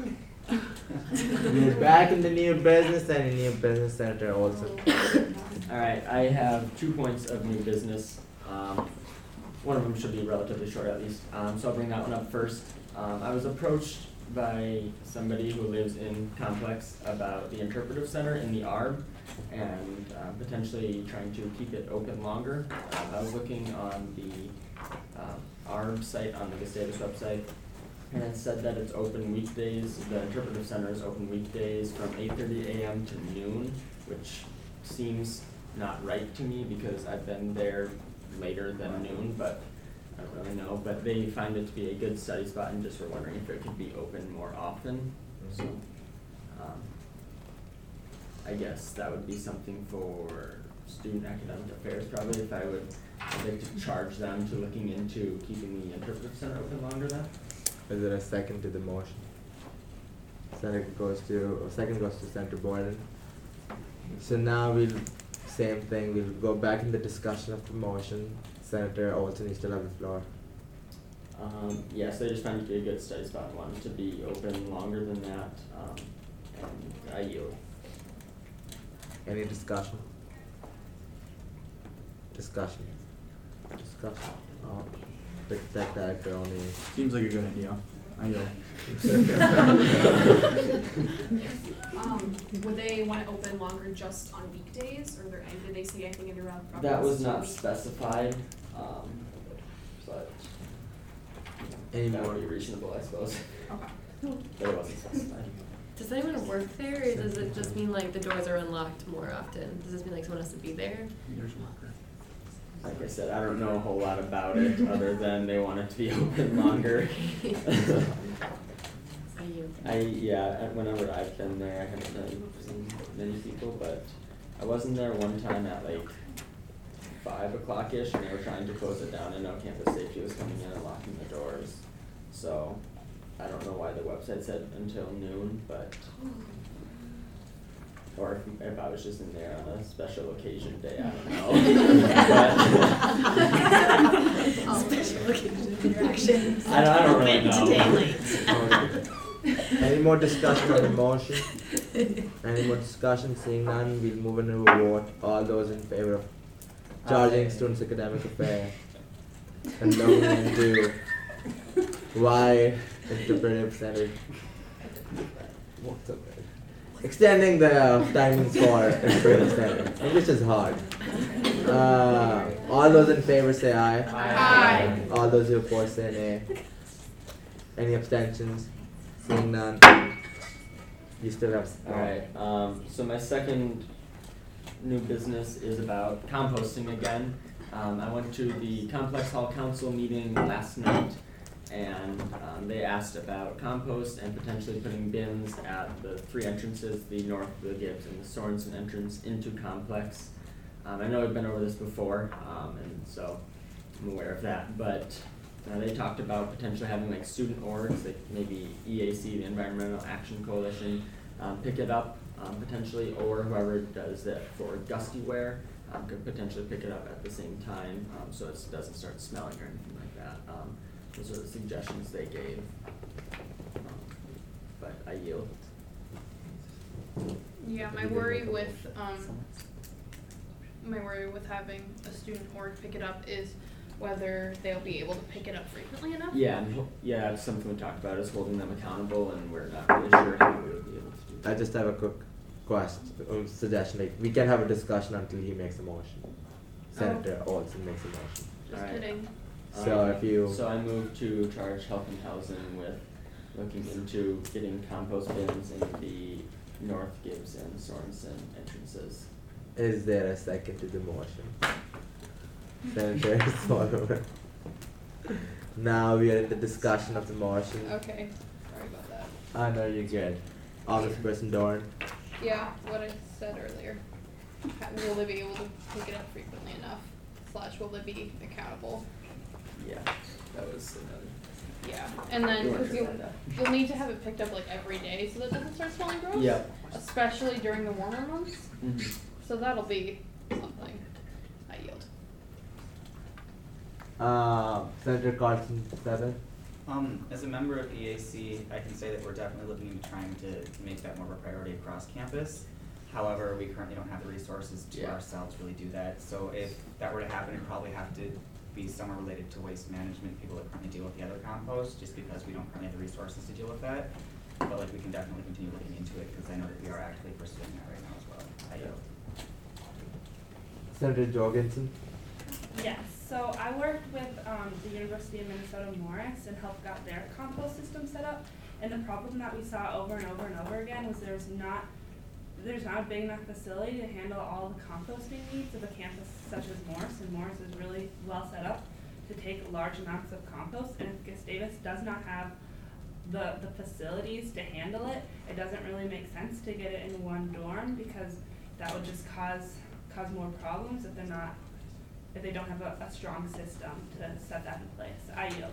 We're back in the new business and the new business center also. Alright, I have two points of new business. Um, one of them should be relatively short at least, um, so I'll bring that one up first. Um, I was approached by somebody who lives in Complex about the interpretive center in the A R B and uh, potentially trying to keep it open longer. Uh, I was looking on the um, A R B site on the Gustavus website, and it said that it's open weekdays. The interpretive center is open weekdays from eight thirty a m to noon, which seems not right to me because I've been there later than noon, but I don't really know. But they find it to be a good study spot and just were wondering if it could be open more often. So um, I guess that would be something for student academic affairs probably, if I would I'd like to charge them to looking into keeping the interpretive center open longer then. Is there a second to the motion? Second goes to, or second goes to Senator Boyden. So now we'll, same thing, we'll go back in the discussion of the motion. Senator Olson, you still have the floor. Um, yes, they just found it to be a good study spot and wanted to be open longer than that, um, and I yield. Any discussion? Discussion. Discussion. Oh, pick that character only. Seems like a good idea. I yield. Um, would they want to open longer just on weekdays, or there, did they see anything in your route? That was not specified, um, but Any that more? would be reasonable, I suppose. Okay. But it wasn't specified. Does anyone work there, or does it just mean like the doors are unlocked more often? Does this mean like someone has to be there? There's a marker. Like I said, I don't know a whole lot about it, other than they want it to be open longer. Are you? I, yeah, and whenever I've been there, I haven't really seen many people, but I wasn't there one time at like five o'clock-ish, and they were trying to close it down. I know campus safety was coming in and locking the doors, so I don't know why the website said until noon, but, or if, if I was just in there on a special occasion day, I don't know. But- Special occasion interactions. I don't, I don't really Went know. today late. Any more discussion on the motion? Any more discussion? Seeing none, we'll move into a vote. All those in favor of charging Aye. students academic affairs and looking into why interpretive center. What's up, man? Extending the timings for interpretive center, English is hard. Uh, all those in favor say aye. Aye. All those who oppose say nay. Any abstentions? Seeing none. You still have. Alright, um, so my second new business is about composting again. Um, I went to the Complex Hall Council meeting last night, and, um, they asked about compost and potentially putting bins at the three entrances, the North, the Gibbs, and the Sorensen entrance into Complex. Um, I know we've been over this before, um, and so I'm aware of that, but Uh, they talked about potentially having like student orgs, like maybe E A C, the Environmental Action Coalition, um, pick it up um, potentially, or whoever does that for Gusty Wear um, could potentially pick it up at the same time, um, so it doesn't start smelling or anything like that. Um, those are the suggestions they gave. Um, but I yield. Yeah, my worry with, um, my worry with having a student org pick it up is whether they'll be able to pick it up frequently enough. Yeah, and ho- yeah, that's something we talked about, is holding them accountable, and we're not really sure how we would be able to do that. I just have a quick question, um, suggestion, like, we can have a discussion until he makes a motion. Senator Olson makes a motion. Just Alright. kidding. So Um, if you- So I move to charge Health and Housing with looking into getting compost bins in the North Gibbs and Sorensen entrances. Is there a second to the motion? Senator Solomon. Now we are in the discussion of the motion. Okay, sorry about that. I know you're good. Alderperson Dorn. Yeah, what I said earlier. Ha- Will they be able to pick it up frequently enough? Slash, will they be accountable? Yeah, that was another. Yeah, and then, You weren't cause sure you'll, about you'll need to have it picked up like every day so that it doesn't start smelling gross. Yep. Especially during the warmer months. Mhm. So that'll be something. I yield. Uh, Senator Carlson, seven. Um, as a member of E A C, I can say that we're definitely looking into trying to make that more of a priority across campus. However, we currently don't have the resources to Yeah. ourselves to really do that. So if that were to happen, it'd probably have to be somewhere related to waste management, people that currently deal with the other compost, just because we don't currently have the resources to deal with that. But like, we can definitely continue looking into it, because I know that we are actively pursuing that right now as well. I yield. Senator Jorgensen. Yes, so I worked with um, the University of Minnesota Morris and helped got their compost system set up. And the problem that we saw over and over and over again was there's not there's not a big enough facility to handle all the composting needs of a campus such as Morris. And Morris is really well set up to take large amounts of compost. And if Gustavus does not have the the facilities to handle it, it doesn't really make sense to get it in one dorm, because that would just cause cause more problems if they're not if they don't have a, a strong system to set that in place. I yield.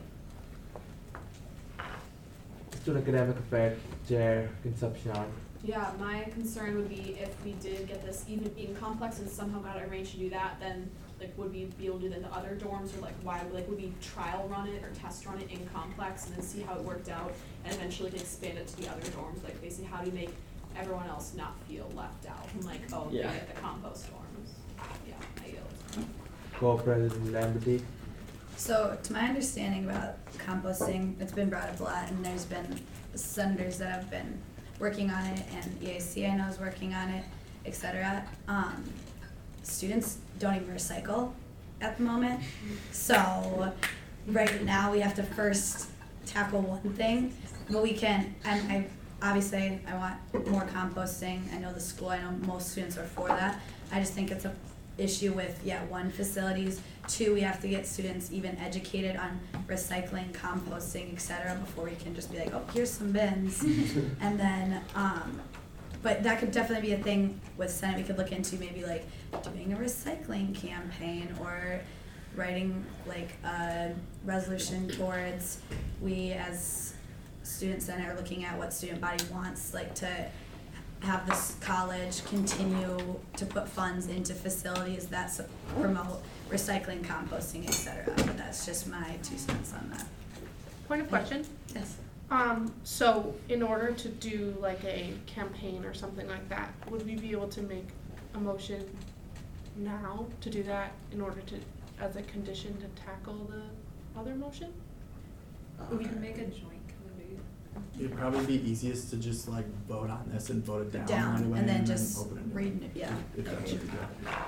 Student Academic Affairs Chair Concepcion. Yeah, my concern would be if we did get this even being complex and somehow got arranged to do that, then like would we be able to do that in the other dorms, or like why like would we trial run it or test run it in complex and then see how it worked out and eventually expand it to the other dorms? Like basically how do you make everyone else not feel left out and like, oh, Yeah. they get the compost dorms. Yeah, I yield. Co-President Lamberty. So, to my understanding about composting, it's been brought up a lot, and there's been senators that have been working on it, and E A C I know is working on it, et cetera. Um, students don't even recycle at the moment, so right now we have to first tackle one thing, but we can. And I obviously I want more composting. I know the school. I know most students are for that. I just think it's a issue with, yeah, one, facilities, two, we have to get students even educated on recycling, composting, et cetera, before we can just be like, oh, here's some bins. And then, um, but that could definitely be a thing with Senate we could look into, maybe like doing a recycling campaign or writing like a resolution towards, we as student Senate are looking at what student body wants, like to have this college continue to put funds into facilities that su- promote recycling, composting, et cetera. But that's just my two cents on that. Point of question. Yes. Um, so in order to do like a campaign or something like that, would we be able to make a motion now to do that in order to, as a condition to tackle the other motion? We can make a joint committee. It'd probably be easiest to just like vote on this and vote it down, Down, right away and then just open it. read it, yeah. If that Okay. should be good.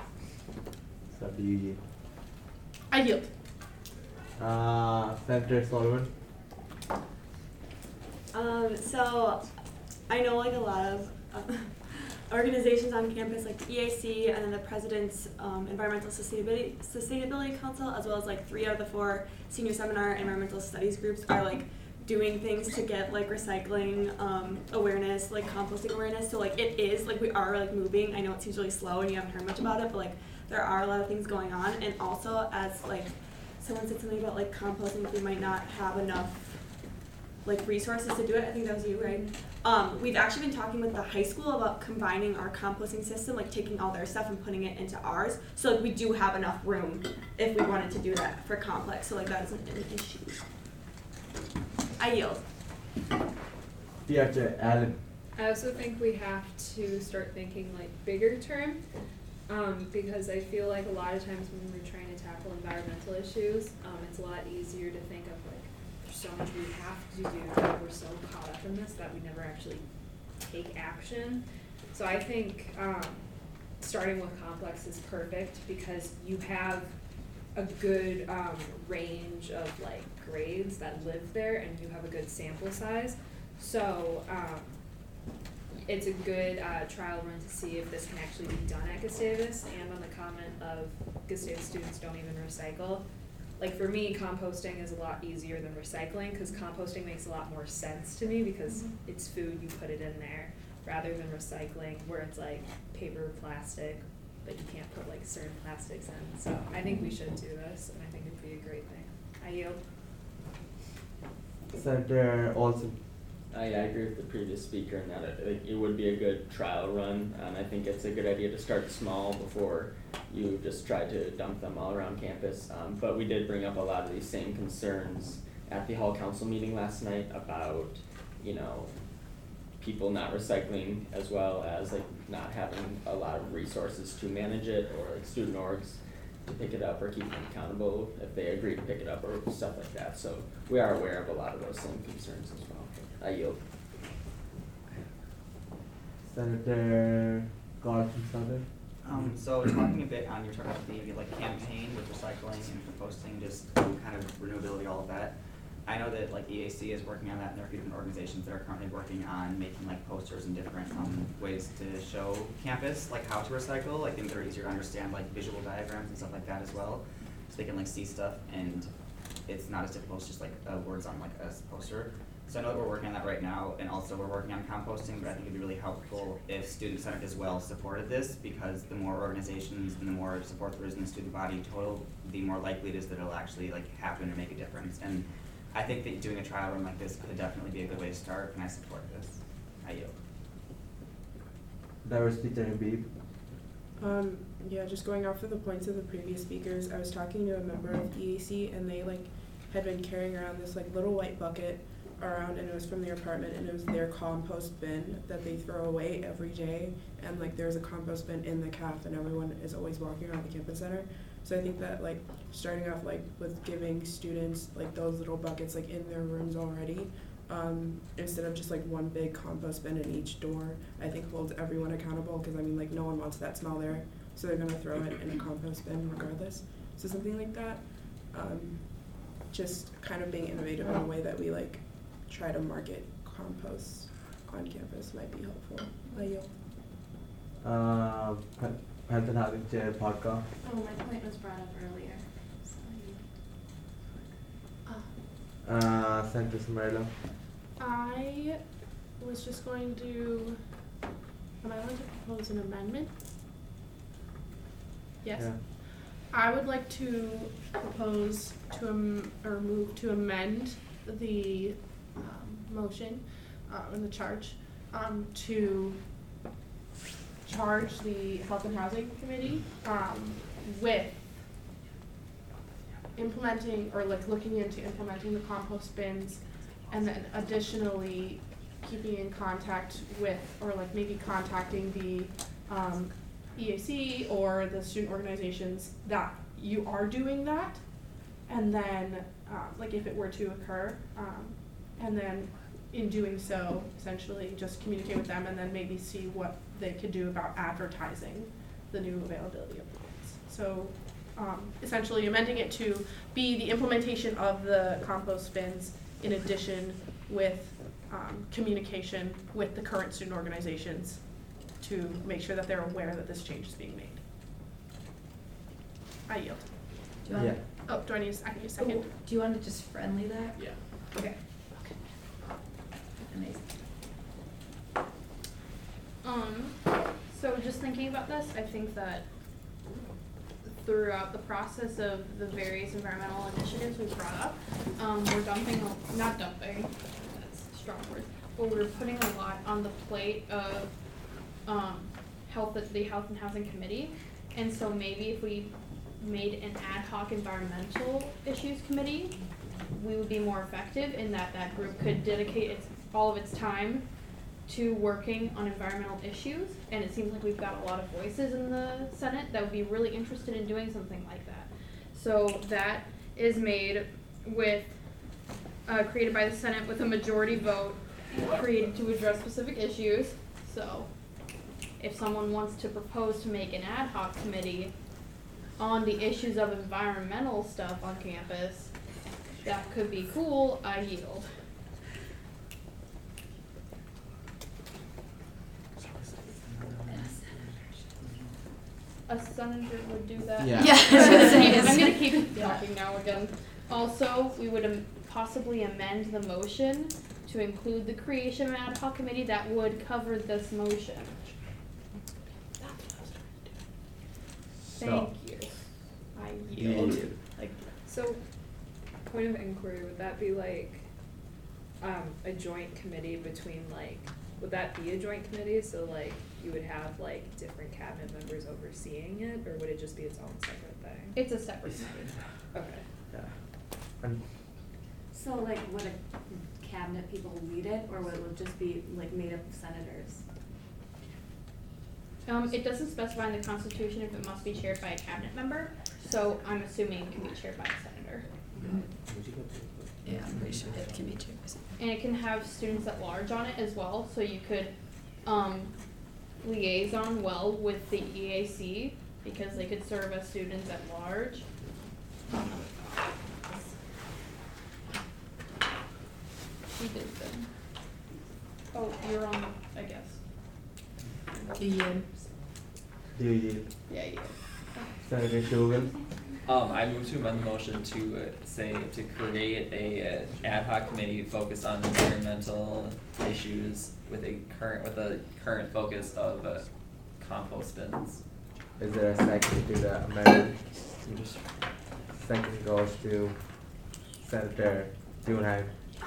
So do you yield? I yield. Uh, Senator Sullivan. Um, so I know like a lot of uh, organizations on campus, like E A C and then the President's um, Environmental Sustainability Sustainability Council, as well as like three out of the four senior seminar environmental studies groups are like doing things to get like recycling um, awareness, like composting awareness. So like it is like we are like moving. I know it seems really slow and you haven't heard much about it, but like there are a lot of things going on. And also, as like someone said something about like composting, if we might not have enough like resources to do it. I think that was you, right? Um, we've actually been talking with the high school about combining our composting system, like taking all their stuff and putting it into ours. So like we do have enough room if we wanted to do that for complex. So like that isn't an issue. I yield. You have to add it. I also think we have to start thinking like bigger term, um, because I feel like a lot of times when we're trying to tackle environmental issues, um, it's a lot easier to think of like there's so much we have to do, that we're so caught up in this that we never actually take action. So I think um, starting with complex is perfect because you have a good um, range of like grades that live there and you have a good sample size. So um, it's a good uh, trial run to see if this can actually be done at Gustavus. And on the comment of Gustavus students don't even recycle, like for me, composting is a lot easier than recycling because composting makes a lot more sense to me because mm-hmm. it's food, you put it in there, rather than recycling where it's like paper, plastic, but you can't put like certain plastics in. So I think we should do this and I think it'd be a great thing. I yield. Senator Olson. Uh, yeah, I agree with the previous speaker in that it, like, it would be a good trial run. Um, I think it's a good idea to start small before you just try to dump them all around campus. Um, but we did bring up a lot of these same concerns at the hall council meeting last night about, you know, people not recycling as well as like not having a lot of resources to manage it, or like student orgs to pick it up or keep them accountable if they agree to pick it up or stuff like that. So we are aware of a lot of those same concerns as well. I yield. Senator Carlson Southern. Um, so talking a bit on, you were talking about the like campaign with recycling and composting, just kind of renewability, all of that. I know that like E A C is working on that, and there are a few different organizations that are currently working on making like posters and different um, ways to show campus like how to recycle, like things that are easier to understand, like visual diagrams and stuff like that as well, so they can like see stuff and it's not as difficult as just like uh, words on like a poster. So I know that we're working on that right now, and also we're working on composting, but I think it'd be really helpful if Student Senate as well supported this, because the more organizations and the more support there is in the student body total, the more likely it is that it'll actually like happen and make a difference. And I think that doing a trial run like this could definitely be a good way to start, and I support this. I yield. Diversity Chair Habib. Um, yeah, just going off of the points of the previous speakers, I was talking to a member of E A C, and they like had been carrying around this like little white bucket around, and it was from their apartment, and it was their compost bin that they throw away every day, and like there's a compost bin in the caf, and everyone is always walking around the campus center. So I think that like starting off like with giving students like those little buckets like in their rooms already, um, instead of just like one big compost bin in each door, I think holds everyone accountable, because I mean like no one wants that smell there, so they're gonna throw it in a compost bin regardless. So something like that, um, just kind of being innovative in a way that we like try to market compost on campus might be helpful. I yield. Uh, Health and Housing Chair Parker. Oh, my point was brought up earlier. So you- Uh, Senator Samarla. I was just going to, am I allowed to propose an amendment? Yes. Yeah. I would like to propose to, am- or move to amend the um, motion, uh, and the charge, um, to charge the Health and Housing Committee, um, with implementing, or like looking into implementing the compost bins, and then additionally keeping in contact with, or like maybe contacting the, um, E A C or the student organizations that you are doing that, and then, uh, like if it were to occur, um, and then in doing so, essentially just communicate with them and then maybe see what they could do about advertising the new availability of the bins. So, um, essentially amending it to be the implementation of the compost bins in addition with, um, communication with the current student organizations to make sure that they're aware that this change is being made. I yield. Do you want, Yeah. Oh, do I need a, I need a second? do you want to just friendly that? Yeah. Okay. Amazing. Um, so just thinking about this, I think that throughout the process of the various environmental initiatives we brought up, um, we're dumping, a- not dumping, that's a strong word, but we're putting a lot on the plate of, um, health, the Health and Housing Committee. And so maybe if we made an ad hoc environmental issues committee, we would be more effective in that that group could dedicate its, all of its time to working on environmental issues. And it seems like we've got a lot of voices in the Senate that would be really interested in doing something like that. So that is made with, uh, created by the Senate with a majority vote, created to address specific issues. So if someone wants to propose to make an ad hoc committee on the issues of environmental stuff on campus, that could be cool. I yield. A senator would do that. Yeah. Yeah. I'm gonna keep talking now again. Also, we would um, possibly amend the motion to include the creation of an ad hoc committee that would cover this motion. Thank you. I yield. Like, so, point of inquiry, would that be like, um, a joint committee between like, would that be a joint committee? So like you would have like different cabinet members overseeing it, or would it just be its own separate thing? It's a separate committee. Okay. Yeah. And So like, would a cabinet people lead it, or would it just be like made up of senators? Um, it doesn't specify in the Constitution if it must be chaired by a cabinet member, so I'm assuming it can be chaired by a senator. Yeah, I'm pretty sure it can be chaired by someone. And it can have students at large on it as well, so you could um, liaison well with the E A C because they could serve as students at large. He did them. Oh, you're on, I guess. Do you? Do you? Yeah, you. Senator Shogun? Um, I move to amend the motion to uh, say, to create a uh, ad hoc committee focused on environmental issues with a current, with a current focus of uh, compost bins. Is there a second to the amendment? Second goes to Senator Thunheim.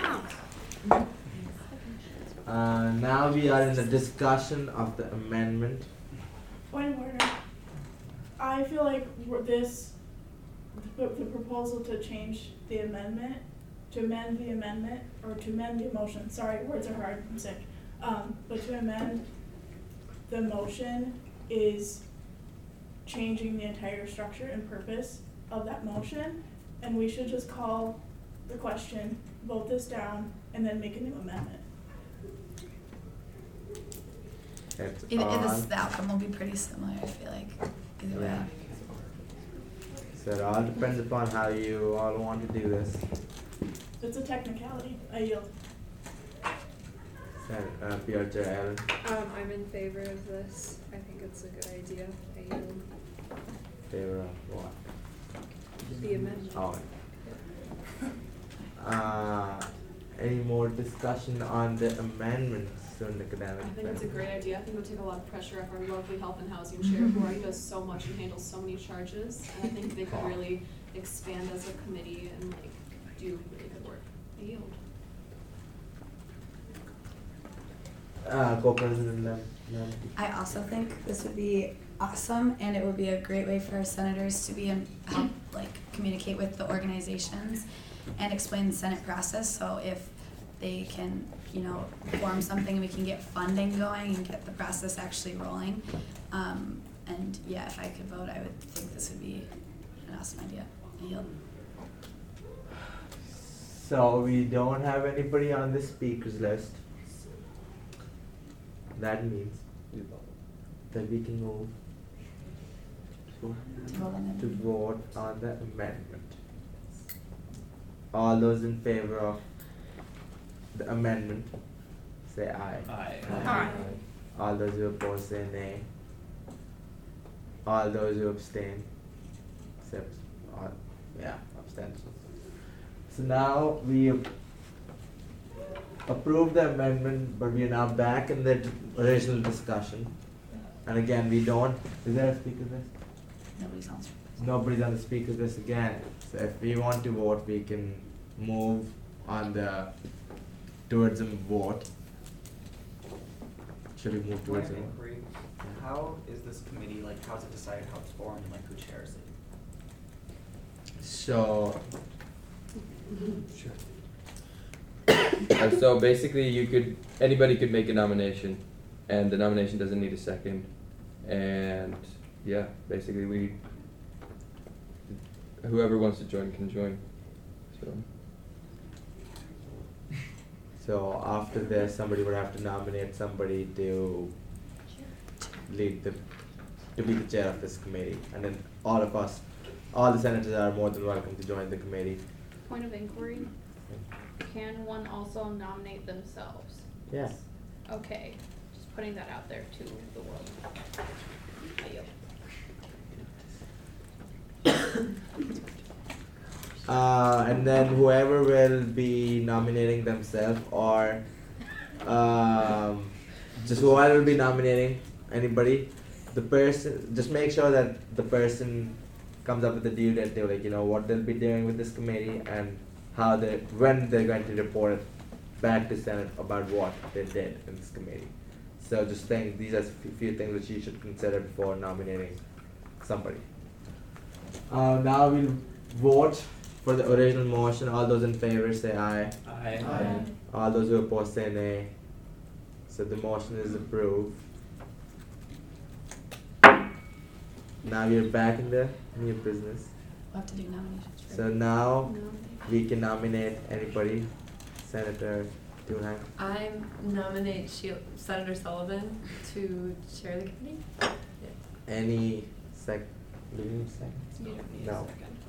Uh, now we are in the discussion of the amendment. Point of order. I feel like we're- this, the, the proposal to change the amendment, to amend the amendment, or to amend the motion, sorry, words are hard, I'm sick. Um, but to amend the motion is changing the entire structure and purpose of that motion, and we should just call the question, vote this down, and then make a new amendment. It's Either, either on. the outcome will be pretty similar, I feel like, either way. Yeah. So it all depends upon how you all want to do this. It's a technicality, I yield. Sen- uh, Piotr Allen. Um, I'm in favor of this. I think it's a good idea. I yield. Favor of what? The amendment. Oh. Uh, any more discussion on the amendment, student academic? I think it's a benefit? great idea. I think it would take a lot of pressure off our lovely health and housing chair who already does so much and handles so many charges. And I think they could really expand as a committee and like do really good work. I yield. Uh, co-president, um, um, I also think this would be awesome, and it would be a great way for our senators to be in, help like communicate with the organizations and explain the Senate process. So if they can, you know, form something, we can get funding going and get the process actually rolling. Um, and yeah, if I could vote, I would think this would be an awesome idea. I yield. So we don't have anybody on the speakers list. That means that we can move to, To vote on to it. vote on the amendment. All those in favor of the amendment, say aye. Aye. Aye. All those who oppose, say nay. All those who abstain, say, abs- all, yeah, abstentions. So now we ap- approve the amendment, but we are now back in the original discussion. And again, we don't, is there a speaker list? Nobody's on. Nobody's on the speaker list again. So if we want to vote, we can move on the, towards a vote. Should we move towards a vote? Inquiry. How is this committee, like, how is it decided how it's formed and like who chairs it? So, Uh, so basically, you could anybody could make a nomination, and the nomination doesn't need a second, and yeah, basically we whoever wants to join can join. So so after this, somebody would have to nominate somebody to lead the, to be the chair of this committee, and then all of us, all the senators are more than welcome to join the committee. Point of inquiry, can one also nominate themselves? Yeah. Okay, just putting that out there to the world. I yield. Uh, and then whoever will be nominating themselves, or um, just whoever will be nominating anybody, the person, just make sure that the person comes up with the due date, like, you know, what they'll be doing with this committee and how they, when they're going to report it back to Senate about what they did in this committee. So just think, these are a few things that you should consider before nominating somebody. Uh, now we'll vote for the original motion. All those in favor say aye. Aye. Aye. All those who oppose say nay. So the motion is approved. Now we're back in the new business. We'll have to do nominations. for- So now we can nominate anybody. Senator Dunham. I nominate Shil- Senator Sullivan to chair the committee. Any sec? Do you need a second? You don't need a No.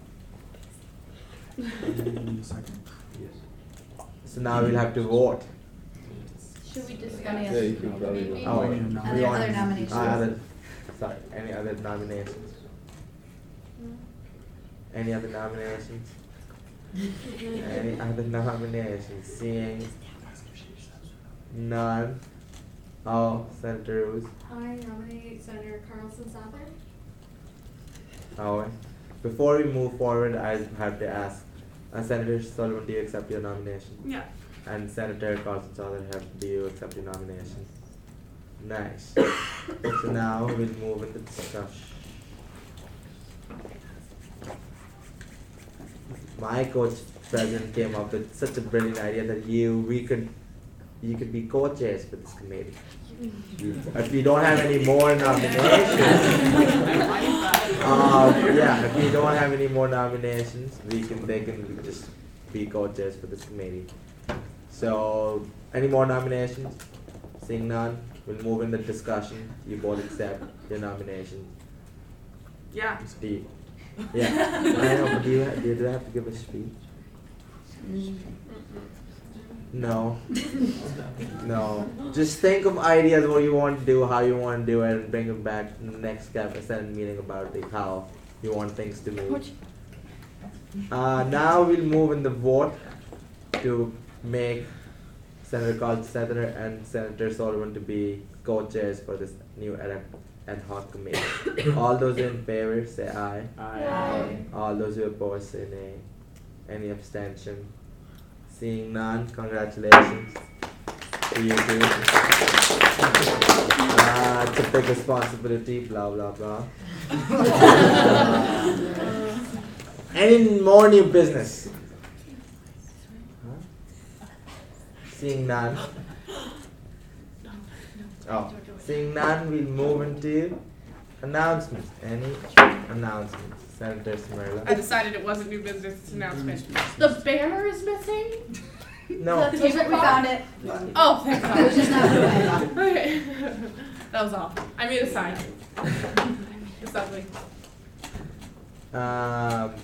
Need a second. Yes. So now we'll have to vote. Should we discuss? Yeah, you can probably vote. Oh, wait. Other- We want- other nominations. uh, other- sorry, any other nominations? Any other nominations? Any other nominations? Seeing none. Oh, Senator Rose. I nominate Senator Carlson Sather. Oh, before we move forward, I have to ask, uh, Senator Sullivan, do you accept your nomination? Yeah. And Senator Carlson Sullivan, have, do you accept your nomination? Nice. So now we'll move into discussion. My coach president came up with such a brilliant idea that you, we could, you could be co-chairs for this committee. If we don't have any more nominations, um, yeah, if we don't have any more nominations, we can, they can just be co-chairs for this committee. So, any more nominations? Seeing none, we'll move in the discussion. You both accept your nomination. Yeah. Steve. Yeah. I know, but do you, do you have to give a speech? No. No. Just think of ideas what you want to do, how you want to do it, and bring them back to the next cabinet Senate meeting about the, how you want things to move. Uh, now we'll move in the vote to make Senator Carl Senator and Senator Sullivan to be co-chairs for this new ad, ad hoc committee. All those in favor say aye. Aye. Aye. All those who oppose say nay. Any abstention? Seeing none, congratulations to you two. Uh, it's a big responsibility, blah blah blah. Uh, any more new business? Huh? Seeing none. Oh, seeing none, we'll move into announcements. Any announcements? Senator Smirla. I decided it wasn't new business, it's announcement. The banner is missing? No. The We tablecloth? found it. Oh, thank God. It was just not put away. Okay. That was all. I made a sign. It's ugly. Um,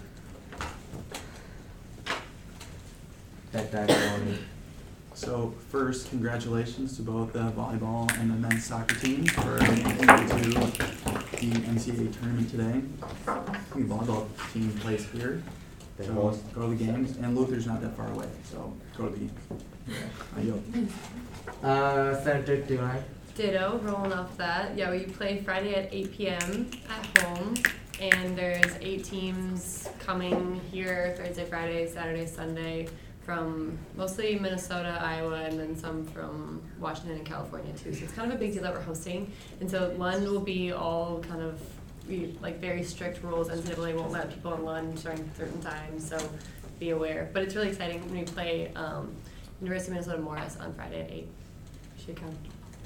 that that morning. So first, congratulations to both the volleyball and the men's soccer team for making it to the N C A A tournament today. The volleyball team plays here, They so host. go to the games, and Luther's not that far away, so go to the games. I yield. Uh, Senator Dunham. Ditto, rolling off that. Yeah, we play Friday at eight p m at home, and there's eight teams coming here Thursday, Friday, Saturday, Sunday from mostly Minnesota, Iowa, and then some from Washington and California too. So it's kind of a big deal that we're hosting. And so Lund will be all kind of we, like very strict rules. N C double A won't let people in Lund during certain times, so be aware. But it's really exciting when we play um, University of Minnesota Morris on Friday at eight. You should come.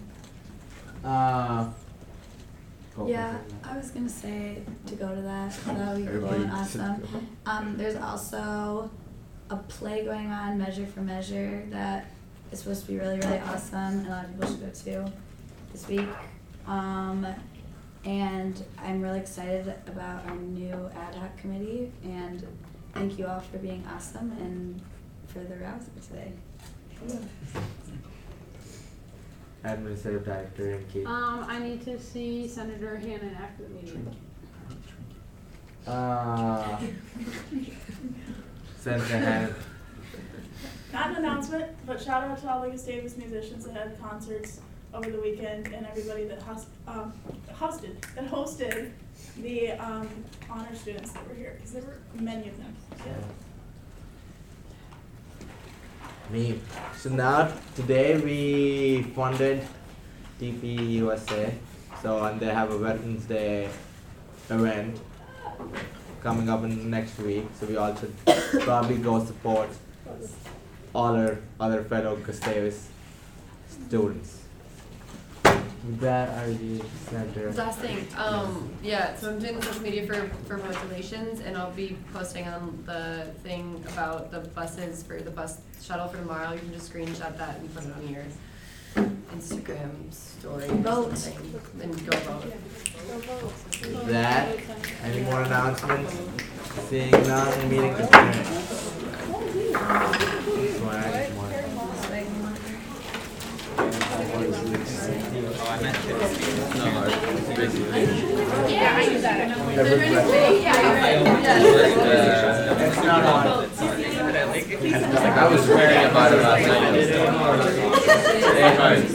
Uh, go Yeah, for it. I was gonna say to go to that. That would be cool Everybody and should awesome. go. Um, there's also a play going on, Measure for Measure, that is supposed to be really, really awesome, and a lot of people should go to this week. Um, and I'm really excited about our new ad hoc committee, and thank you all for being awesome and for the rouser today. Administrative Director and Kate. Um, I need to see Senator Hannon after the meeting. Uh, Senator Hannon. Not an announcement, but shout out to all the Gustavus musicians that had concerts over the weekend and everybody that host, um, hosted, that hosted the um, honor students that were here, because there were many of them. Yeah. Me. So now today we funded T P U S A. So and they have a Veterans Day event coming up in next week. So we all should probably go support all our other fellow Gustavus students. With that, I will center. Last thing, um, yeah, so I'm doing the social media for, for public relations, and I'll be posting on the thing about the buses for the bus shuttle for tomorrow. You can just screenshot that and put it on your Instagram story or Vote. something, and go vote. With that, any more announcements? Seeing none, meeting adjourned. Swag, one. Oh, I meant to. No, Yeah, I use that. It's not on. I was worried about it last night.